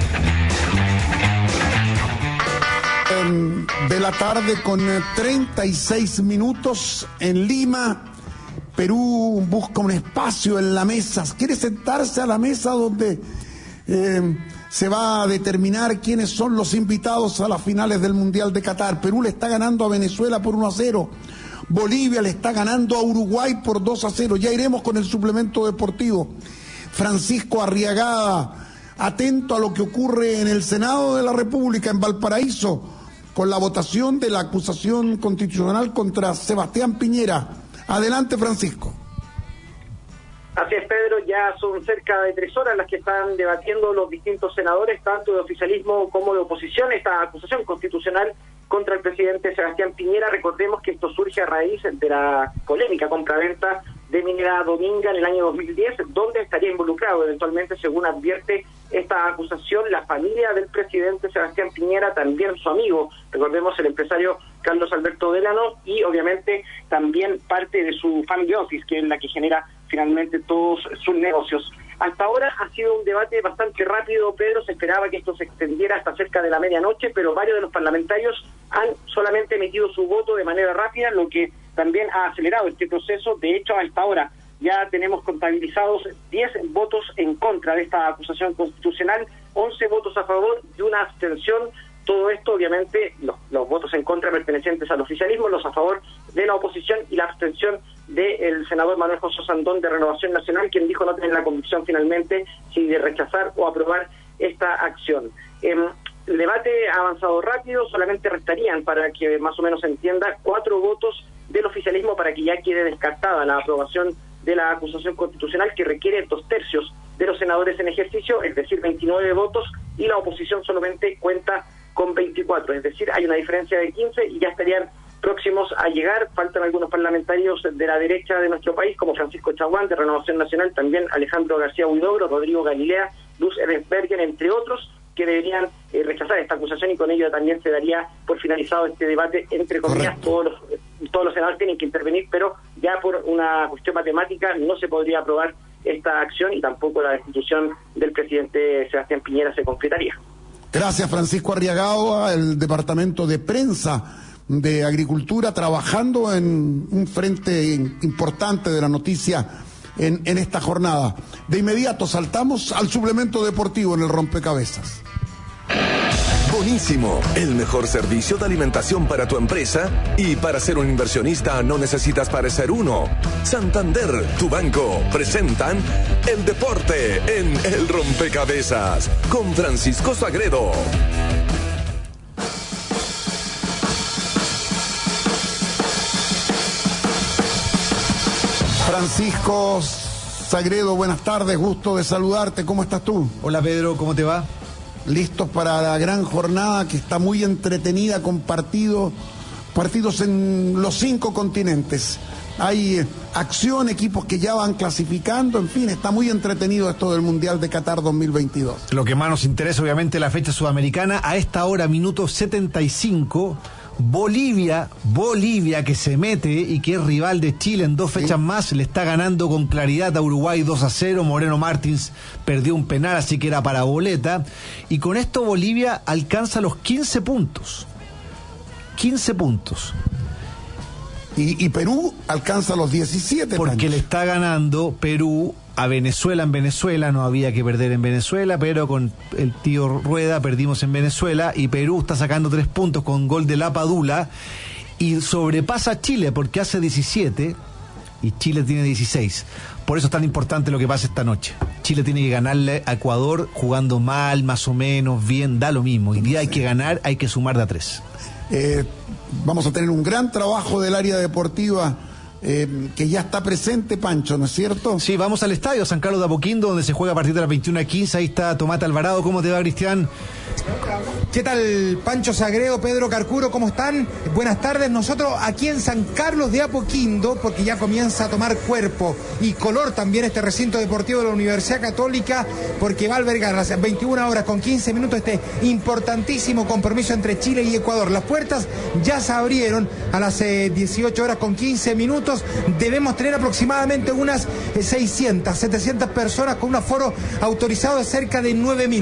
De la tarde con 36 minutos en Lima. Perú busca un espacio en la mesa, quiere sentarse a la mesa donde se va a determinar quiénes son los invitados a las finales del Mundial de Qatar. Perú le está ganando a Venezuela por 1-0, Bolivia le está ganando a Uruguay por 2-0, ya iremos con el suplemento deportivo. Francisco Arriagada, atento a lo que ocurre en el Senado de la República, en Valparaíso, con la votación de la acusación constitucional contra Sebastián Piñera. Adelante, Francisco. Así es, Pedro, ya son cerca de 3 horas las que están debatiendo los distintos senadores, tanto de oficialismo como de oposición, esta acusación constitucional contra el presidente Sebastián Piñera. Recordemos que esto surge a raíz de la polémica compraventa de Minera Dominga en el año 2010, donde estaría involucrado eventualmente, según advierte esta acusación, la familia del presidente Sebastián Piñera, también su amigo, recordemos el empresario Carlos Alberto Delano, y obviamente también parte de su family office, que es la que genera finalmente todos sus negocios. Hasta ahora ha sido un debate bastante rápido, Pedro. Se esperaba que esto se extendiera hasta cerca de la medianoche, pero varios de los parlamentarios han solamente emitido su voto de manera rápida, lo que también ha acelerado este proceso. De hecho, a esta hora ya tenemos contabilizados 10 votos en contra de esta acusación constitucional, 11 votos a favor y una abstención. Todo esto, obviamente, los votos en contra pertenecientes al oficialismo, los a favor de la oposición y la abstención del senador Manuel José Sandón de Renovación Nacional, quien dijo no tener la convicción finalmente si de rechazar o aprobar esta acción. El debate ha avanzado rápido, solamente restarían, para que más o menos se entienda, 4 votos del oficialismo para que ya quede descartada la aprobación de la acusación constitucional, que requiere 2/3 de los senadores en ejercicio, es decir, 29 votos, y la oposición solamente cuenta con 24, es decir, hay una diferencia de 15 y ya estarían próximos a llegar. Faltan algunos parlamentarios de la derecha de nuestro país, como Francisco Chaguán, de Renovación Nacional, también Alejandro García Huidobro, Rodrigo Galilea, Luz Erdensberger, entre otros, que deberían rechazar esta acusación, y con ello también se daría por finalizado este debate. Entre comillas, todos los senadores tienen que intervenir, pero ya por una cuestión matemática no se podría aprobar esta acción, y tampoco la destitución del presidente Sebastián Piñera se concretaría. Gracias, Francisco Arriagao, el Departamento de Prensa de Agricultura, trabajando en un frente importante de la noticia en esta jornada. De inmediato saltamos al suplemento deportivo en el rompecabezas. Bonísimo, el mejor servicio de alimentación para tu empresa, y para ser un inversionista no necesitas parecer uno. Santander, tu banco, presentan el deporte en el rompecabezas con Francisco Sagredo. Francisco Sagredo, buenas tardes, gusto de saludarte, ¿cómo estás tú? Hola Pedro, ¿cómo te va? Listos para la gran jornada que está muy entretenida, con partidos en los 5 continentes. Hay acción, equipos que ya van clasificando, en fin, está muy entretenido esto del Mundial de Qatar 2022. Lo que más nos interesa, obviamente, la fecha sudamericana. A esta hora, minuto 75, Bolivia que se mete y que es rival de Chile en 2 fechas más, le está ganando con claridad a Uruguay 2-0. Moreno Martins perdió un penal, así que era para boleta, y con esto Bolivia alcanza los 15 puntos. 15 puntos. Y Perú alcanza los 17. Porque Pancho, le está ganando Perú a Venezuela en Venezuela. No había que perder en Venezuela, pero con el tío Rueda perdimos en Venezuela, y Perú está sacando 3 puntos con gol de La Padula y sobrepasa a Chile porque hace 17 y Chile tiene 16. Por eso es tan importante lo que pasa esta noche. Chile tiene que ganarle a Ecuador jugando mal, más o menos, bien, da lo mismo. Hoy día hay que ganar, hay que sumar de a 3. Vamos a tener un gran trabajo del área deportiva que ya está presente, Pancho, ¿no es cierto? Sí, vamos al estadio San Carlos de Apoquindo, donde se juega a partir de las 21:15. Ahí está Tomás Alvarado. ¿Cómo te va, Cristian? ¿Qué tal, Pancho Sagredo, Pedro Carcuro? ¿Cómo están? Buenas tardes. Nosotros aquí en San Carlos de Apoquindo, porque ya comienza a tomar cuerpo y color también este recinto deportivo de la Universidad Católica, porque va a albergar a las 21 horas con 15 minutos este importantísimo compromiso entre Chile y Ecuador. Las puertas ya se abrieron a las 18 horas con 15 minutos. Debemos tener aproximadamente unas 600, 700 personas, con un aforo autorizado de cerca de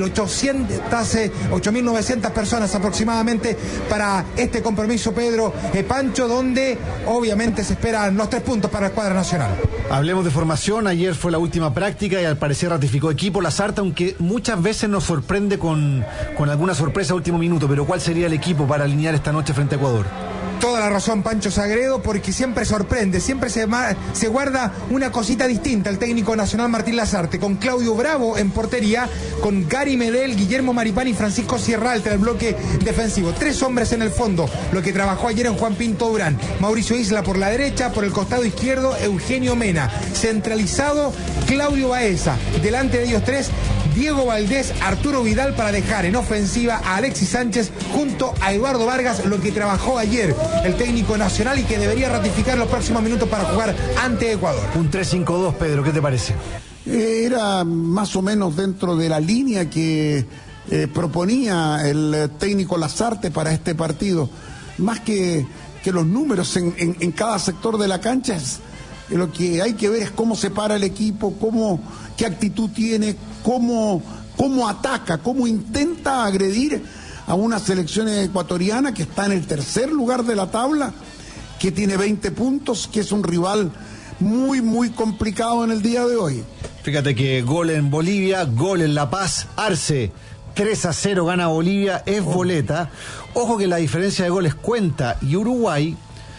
8.900 personas aproximadamente para este compromiso, Pedro, Pancho, donde obviamente se esperan los 3 puntos para la escuadra nacional. Hablemos de formación. Ayer fue la última práctica y al parecer ratificó equipo Lasarte, aunque muchas veces nos sorprende con alguna sorpresa a último minuto. Pero ¿cuál sería el equipo para alinear esta noche frente a Ecuador? Toda la razón, Pancho Sagredo, porque siempre sorprende, siempre se guarda una cosita distinta el técnico nacional Martín Lasarte, con Claudio Bravo en portería, con Gary Medel, Guillermo Maripán y Francisco Sierra Alta en el bloque defensivo. 3 hombres en el fondo, lo que trabajó ayer en Juan Pinto Durán. Mauricio Isla por la derecha, por el costado izquierdo Eugenio Mena, centralizado Claudio Baeza, delante de ellos 3, Diego Valdés, Arturo Vidal, para dejar en ofensiva a Alexis Sánchez junto a Eduardo Vargas, lo que trabajó ayer el técnico nacional y que debería ratificar los próximos minutos para jugar ante Ecuador. Un 3-5-2, Pedro, ¿qué te parece? Era más o menos dentro de la línea que proponía el técnico Lasarte para este partido. Más que los números en cada sector de la cancha, lo que hay que ver es cómo se para el equipo, qué actitud tiene, cómo ataca, cómo intenta agredir a una selección ecuatoriana que está en el 3er lugar de la tabla, que tiene 20 puntos, que es un rival muy, muy complicado en el día de hoy. Fíjate que gol en Bolivia, gol en La Paz, Arce, 3-0 gana Bolivia, es boleta. Ojo que la diferencia de goles cuenta, y Uruguay,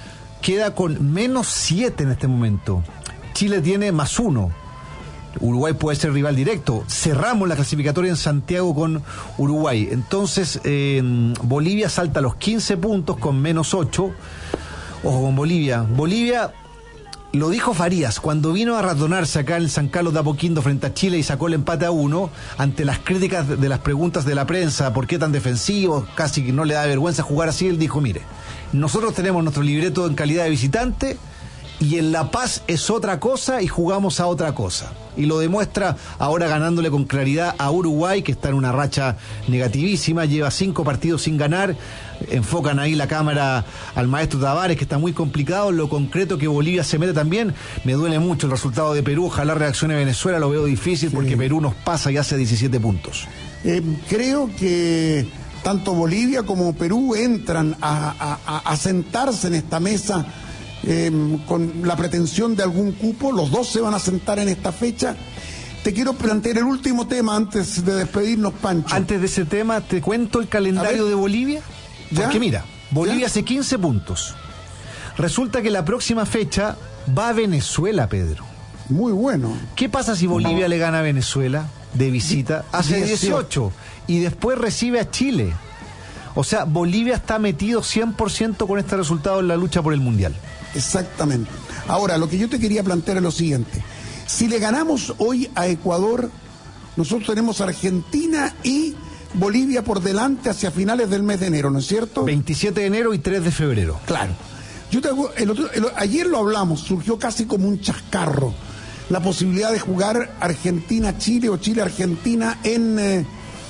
queda con -7 en este momento. Chile tiene +1. Uruguay puede ser rival directo. Cerramos la clasificatoria en Santiago con Uruguay. Entonces, Bolivia salta a los 15 puntos con -8. Ojo con Bolivia. Bolivia, lo dijo Farías, cuando vino a ratonarse acá en San Carlos de Apoquindo frente a Chile y sacó el empate a 1, ante las críticas de las preguntas de la prensa, ¿por qué tan defensivo? Casi que no le da vergüenza jugar así. Él dijo, mire, nosotros tenemos nuestro libreto en calidad de visitante y en La Paz es otra cosa y jugamos a otra cosa. Y lo demuestra ahora ganándole con claridad a Uruguay, que está en una racha negativísima, lleva 5 partidos sin ganar. Enfocan ahí la cámara al maestro Tavares, que está muy complicado. Lo concreto que Bolivia se mete también, me duele mucho el resultado de Perú. Ojalá reaccione Venezuela, lo veo difícil, sí, porque Perú nos pasa y hace 17 puntos. Creo que tanto Bolivia como Perú entran a sentarse en esta mesa con la pretensión de algún cupo. Los dos se van a sentar en esta fecha. Te quiero plantear el último tema antes de despedirnos, Pancho. Antes de ese tema, te cuento el calendario de Bolivia. Porque mira, Bolivia hace 15 puntos. Resulta que la próxima fecha va a Venezuela, Pedro. Muy bueno. ¿Qué pasa si Bolivia le gana a Venezuela de visita? Hace 18 y después recibe a Chile. O sea, Bolivia está metido 100% con este resultado en la lucha por el Mundial. Exactamente. Ahora, lo que yo te quería plantear es lo siguiente. Si le ganamos hoy a Ecuador, nosotros tenemos Argentina y Bolivia por delante hacia finales del mes de enero, ¿no es cierto? 27 de enero y 3 de febrero. Claro. Yo te hago, ayer lo hablamos, surgió casi como un chascarro la posibilidad de jugar Argentina-Chile o Chile-Argentina en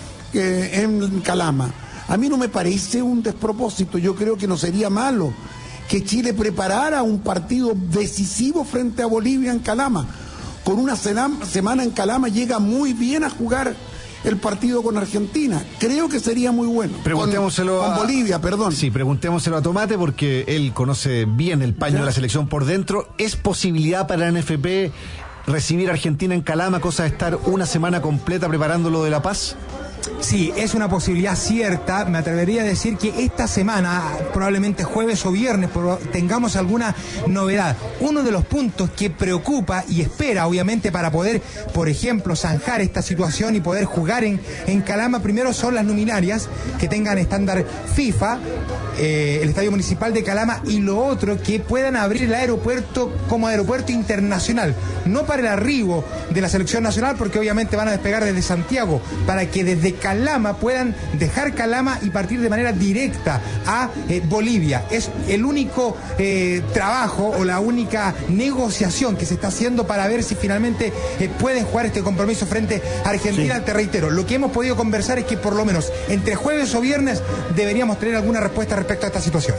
Calama. A mí no me parece un despropósito, yo creo que no sería malo que Chile preparara un partido decisivo frente a Bolivia en Calama. Con una semana en Calama llega muy bien a jugar el partido con Argentina. Creo que sería muy bueno. Preguntémoselo con Bolivia, perdón. Sí, preguntémoselo a Tomate porque él conoce bien el paño de la selección por dentro. ¿Es posibilidad para la NFP recibir a Argentina en Calama, cosa de estar una semana completa preparándolo de La Paz? Sí, es una posibilidad cierta. Me atrevería a decir que esta semana, probablemente jueves o viernes, tengamos alguna novedad. Uno de los puntos que preocupa y espera, obviamente, para poder, por ejemplo, zanjar esta situación y poder jugar en Calama, primero son las luminarias que tengan estándar FIFA, el Estadio Municipal de Calama, y lo otro, que puedan abrir el aeropuerto como aeropuerto internacional, no para el arribo de la selección nacional, porque obviamente van a despegar desde Santiago, para que desde Calama puedan dejar Calama y partir de manera directa a Bolivia. Es el único trabajo o la única negociación que se está haciendo para ver si finalmente pueden jugar este compromiso frente a Argentina. Sí. Te reitero, lo que hemos podido conversar es que por lo menos entre jueves o viernes deberíamos tener alguna respuesta respecto a esta situación.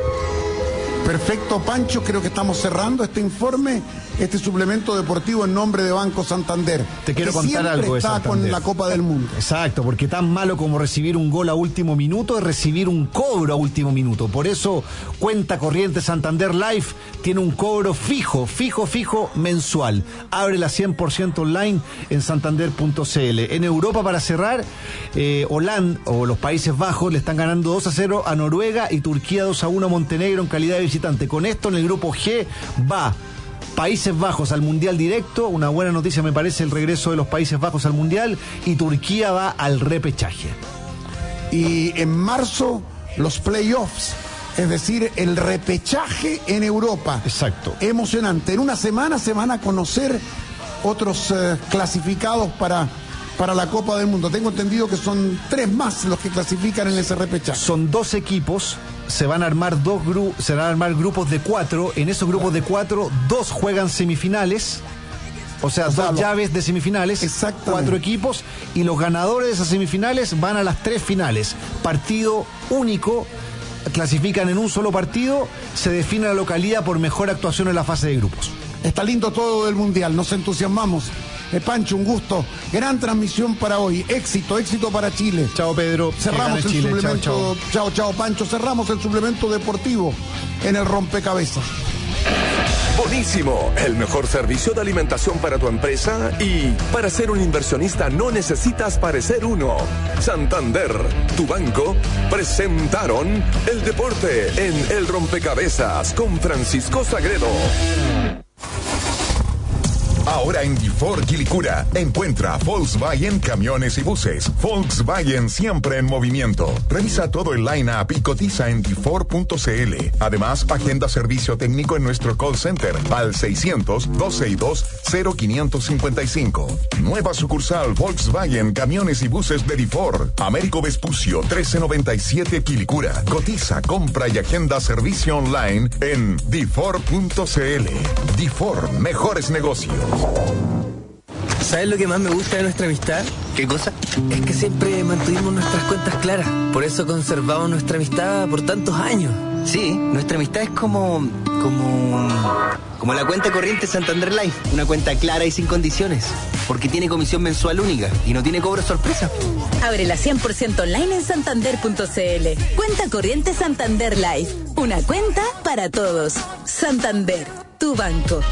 Perfecto, Pancho, creo que estamos cerrando este informe, este suplemento deportivo en nombre de Banco Santander. Te quiero contar algo de Santander. Está con la Copa del Mundo. Exacto, porque tan malo como recibir un gol a último minuto es recibir un cobro a último minuto. Por eso, cuenta corriente Santander Life tiene un cobro fijo mensual. Ábrela 100% online en santander.cl. En Europa, para cerrar, Holanda o los Países Bajos le están ganando 2-0 a Noruega y Turquía 2-1 a Montenegro en calidad de visitante. Con esto, en el grupo G va Países Bajos al Mundial directo. Una buena noticia me parece el regreso de los Países Bajos al Mundial, y Turquía va al repechaje. Y en marzo los playoffs, es decir, el repechaje en Europa. Exacto. Emocionante. En una semana se van a conocer otros clasificados para la Copa del Mundo. Tengo entendido que son 3 más los que clasifican en ese repechaje. Son 2 equipos. Se van a armar grupos de 4. En esos grupos de 4, 2 juegan semifinales. O sea, 2 llaves de semifinales. 4 equipos. Y los ganadores de esas semifinales van a las 3 finales. Partido único. Clasifican en un solo partido. Se define la localidad por mejor actuación en la fase de grupos. Está lindo todo del Mundial. Nos entusiasmamos. Pancho, un gusto. Gran transmisión para hoy. Éxito para Chile. Chao, Pedro. Cerramos el Chile. suplemento. Chao, Pancho. Cerramos el suplemento deportivo en el rompecabezas. Bonísimo, el mejor servicio de alimentación para tu empresa y para ser un inversionista no necesitas parecer uno. Santander, tu banco, presentaron el deporte en El Rompecabezas con Francisco Sagredo. Ahora en Difor Quilicura, encuentra Volkswagen Camiones y Buses. Volkswagen siempre en movimiento. Revisa todo el line-up y cotiza en difor.cl. Además, agenda servicio técnico en nuestro call center al 600-262-0555. Nueva sucursal Volkswagen Camiones y Buses de Difor. Américo Vespucio 1397 Quilicura. Cotiza, compra y agenda servicio online en difor.cl. Difor, mejores negocios. ¿Sabes lo que más me gusta de nuestra amistad? ¿Qué cosa? Es que siempre mantuvimos nuestras cuentas claras. Por eso conservamos nuestra amistad por tantos años. Sí, nuestra amistad es como la cuenta corriente Santander Life. Una cuenta clara y sin condiciones. Porque tiene comisión mensual única y no tiene cobro sorpresa. Ábrela 100% online en santander.cl. Cuenta corriente Santander Life. Una cuenta para todos. Santander, tu banco.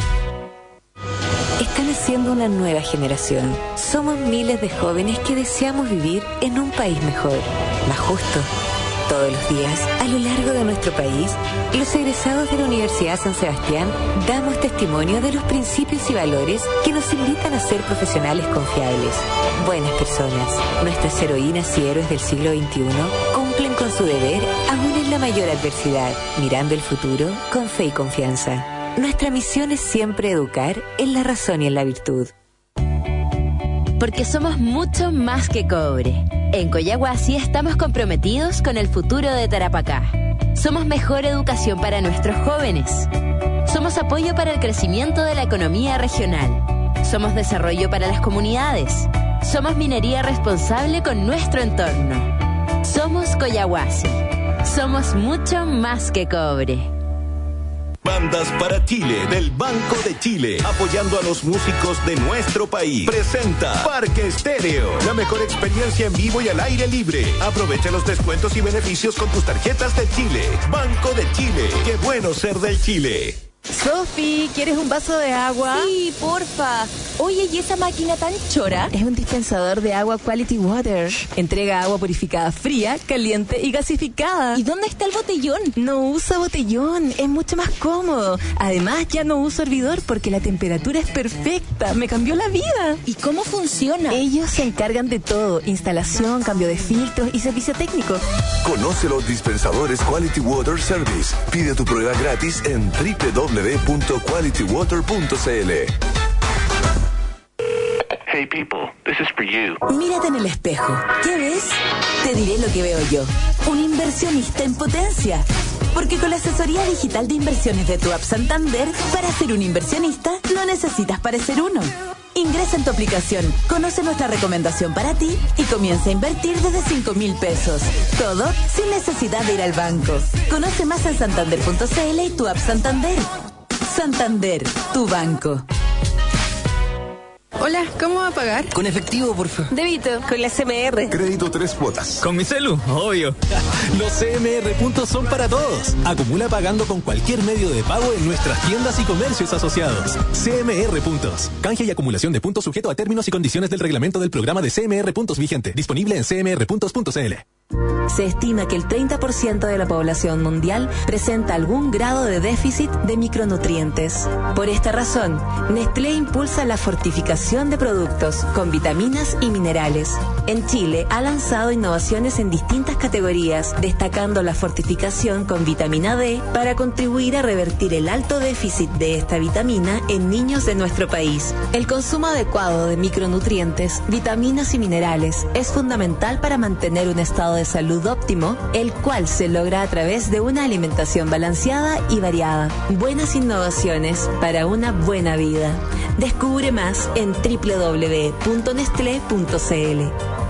Está naciendo una nueva generación. Somos miles de jóvenes que deseamos vivir en un país mejor, más justo. Todos los días, a lo largo de nuestro país, los egresados de la Universidad San Sebastián damos testimonio de los principios y valores que nos invitan a ser profesionales confiables, buenas personas. Nuestras heroínas y héroes del siglo XXI cumplen con su deber aún en la mayor adversidad, mirando el futuro con fe y confianza. Nuestra misión es siempre educar en la razón y en la virtud. Porque somos mucho más que cobre. En Collahuasi estamos comprometidos con el futuro de Tarapacá. Somos mejor educación para nuestros jóvenes. Somos apoyo para el crecimiento de la economía regional. Somos desarrollo para las comunidades. Somos minería responsable con nuestro entorno. Somos Collahuasi. Somos mucho más que cobre. Bandas para Chile del Banco de Chile, apoyando a los músicos de nuestro país. Presenta Parque Estéreo, la mejor experiencia en vivo y al aire libre. Aprovecha los descuentos y beneficios con tus tarjetas de Chile. Banco de Chile, qué bueno ser del Chile. Sofi, ¿quieres un vaso de agua? Sí, porfa. Oye, ¿y esa máquina tan chora? Es un dispensador de agua Quality Water. Entrega agua purificada fría, caliente y gasificada. ¿Y dónde está el botellón? No usa botellón, es mucho más cómodo. Además, ya no uso hervidor porque la temperatura es perfecta. Me cambió la vida. ¿Y cómo funciona? Ellos se encargan de todo. Instalación, cambio de filtros y servicio técnico. Conoce los dispensadores Quality Water Service. Pide tu prueba gratis en www.qualitywater.cl. Hey people, this is for you. Mírate en el espejo. ¿Qué ves? Te diré lo que veo yo. Un inversionista en potencia. Porque con la asesoría digital de inversiones de tu app Santander, para ser un inversionista no necesitas parecer uno. Ingresa en tu aplicación, conoce nuestra recomendación para ti y comienza a invertir desde 5.000 pesos. Todo sin necesidad de ir al banco. Conoce más en santander.cl y tu app Santander. Santander, tu banco. Hola, ¿cómo va a pagar? Con efectivo, por favor. Débito, con la CMR. Crédito 3 cuotas. Con mi celu, obvio. Los CMR puntos son para todos. Acumula pagando con cualquier medio de pago en nuestras tiendas y comercios asociados. CMR puntos. Canje y acumulación de puntos sujeto a términos y condiciones del reglamento del programa de CMR puntos vigente. Disponible en cmrpuntos.cl. Se estima que el 30% de la población mundial presenta algún grado de déficit de micronutrientes. Por esta razón, Nestlé impulsa la fortificación de productos con vitaminas y minerales. En Chile ha lanzado innovaciones en distintas categorías, destacando la fortificación con vitamina D para contribuir a revertir el alto déficit de esta vitamina en niños de nuestro país. El consumo adecuado de micronutrientes, vitaminas y minerales es fundamental para mantener un estado de salud óptimo, el cual se logra a través de una alimentación balanceada y variada. Buenas innovaciones para una buena vida. Descubre más en www.nestle.cl.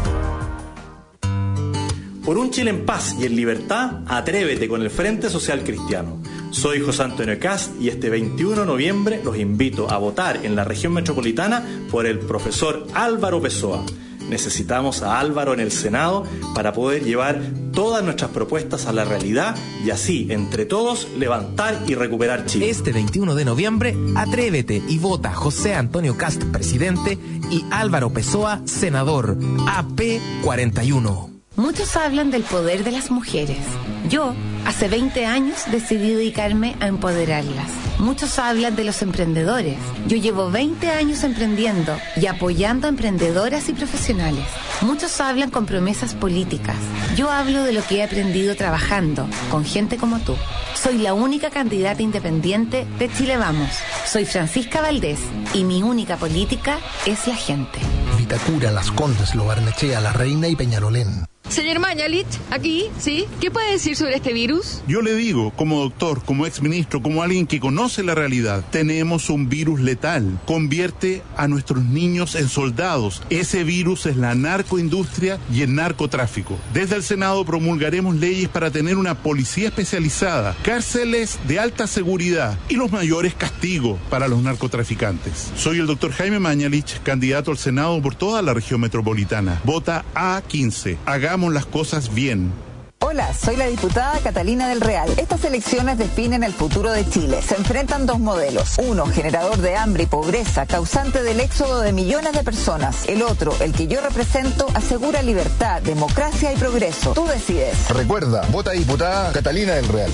Por un Chile en paz y en libertad, atrévete con el Frente Social Cristiano. Soy José Antonio Cast y este 21 de noviembre los invito a votar en la región metropolitana por el profesor Álvaro Pessoa. necesitamos a Álvaro en el Senado para poder llevar todas nuestras propuestas a la realidad y así, entre todos, levantar y recuperar Chile. Este 21 de noviembre, atrévete y vota José Antonio Cast, presidente, y Álvaro Pessoa, senador, AP 41. Muchos hablan del poder de las mujeres. Yo, hace 20 años, decidí dedicarme a empoderarlas. Muchos hablan de los emprendedores. Yo llevo 20 años emprendiendo y apoyando a emprendedoras y profesionales. Muchos hablan con promesas políticas. Yo hablo de lo que he aprendido trabajando con gente como tú. Soy la única candidata independiente de Chile Vamos. Soy Francisca Valdés y mi única política es la gente. Vitacura, Las Condes, Lo Barnechea, La Reina y Peñalolén. Señor Mañalich, aquí, ¿sí? ¿Qué puede decir sobre este virus? Yo le digo, como doctor, como exministro, como alguien que conoce la realidad, tenemos un virus letal. Convierte a nuestros niños en soldados. Ese virus es la narcoindustria y el narcotráfico. Desde el Senado promulgaremos leyes para tener una policía especializada, cárceles de alta seguridad y los mayores castigos para los narcotraficantes. Soy el doctor Jaime Mañalich, candidato al Senado por toda la región metropolitana. Vota A15. Hagamos las cosas bien. Hola, soy la diputada Catalina del Real. Estas elecciones definen el futuro de Chile. Se enfrentan dos modelos. Uno, generador de hambre y pobreza, causante del éxodo de millones de personas. El otro, el que yo represento, asegura libertad, democracia y progreso. Tú decides. Recuerda, vota diputada Catalina del Real.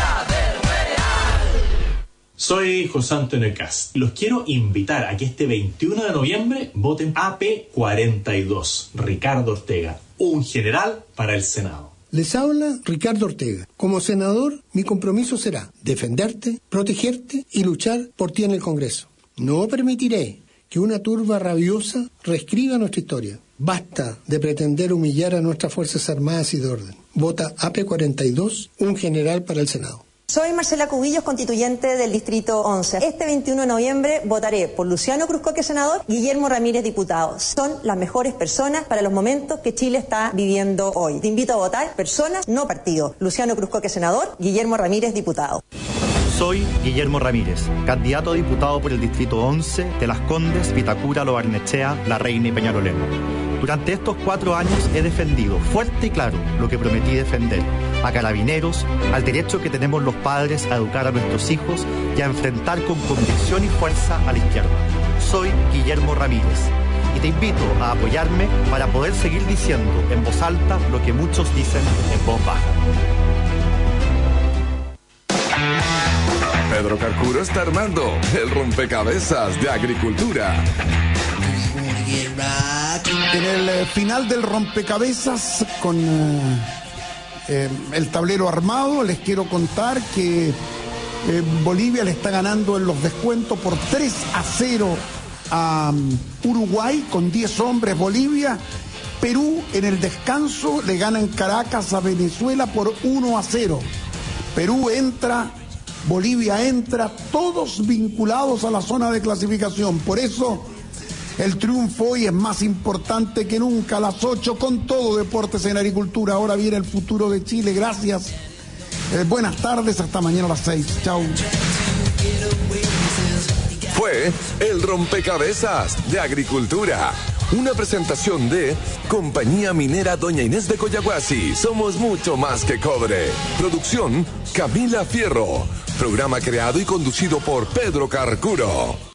Soy José Antonio Cast. Los quiero invitar a que este 21 de noviembre voten AP42, Ricardo Ortega, un general para el Senado. Les habla Ricardo Ortega. Como senador, mi compromiso será defenderte, protegerte y luchar por ti en el Congreso. No permitiré que una turba rabiosa reescriba nuestra historia. Basta de pretender humillar a nuestras Fuerzas Armadas y de orden. Vota AP42, un general para el Senado. Soy Marcela Cubillos, constituyente del Distrito 11. Este 21 de noviembre votaré por Luciano Cruzcoque, senador, Guillermo Ramírez, diputado. Son las mejores personas para los momentos que Chile está viviendo hoy. Te invito a votar personas, no partidos. Luciano Cruzcoque, senador, Guillermo Ramírez, diputado. Soy Guillermo Ramírez, candidato a diputado por el Distrito 11 de Las Condes, Vitacura, Lo Barnechea, La Reina y Peñalolén. Durante estos 4 años he defendido fuerte y claro lo que prometí defender: a carabineros, al derecho que tenemos los padres a educar a nuestros hijos y a enfrentar con convicción y fuerza a la izquierda. Soy Guillermo Ramírez y te invito a apoyarme para poder seguir diciendo en voz alta lo que muchos dicen en voz baja. Pedro Carcuro está armando el rompecabezas de agricultura. En el final del rompecabezas, con el tablero armado, les quiero contar que Bolivia le está ganando en los descuentos por 3-0 a Uruguay, con 10 hombres Bolivia. Perú en el descanso le gana en Caracas a Venezuela por 1-0. Perú entra, Bolivia entra, todos vinculados a la zona de clasificación. Por eso el triunfo hoy es más importante que nunca. A las 8 con todo Deportes en Agricultura. Ahora viene el futuro de Chile. Gracias. Buenas tardes. Hasta mañana a las 6. Chao. Fue el rompecabezas de Agricultura. Una presentación de Compañía Minera Doña Inés de Coyahuasi. Somos mucho más que cobre. Producción Camila Fierro. Programa creado y conducido por Pedro Carcuro.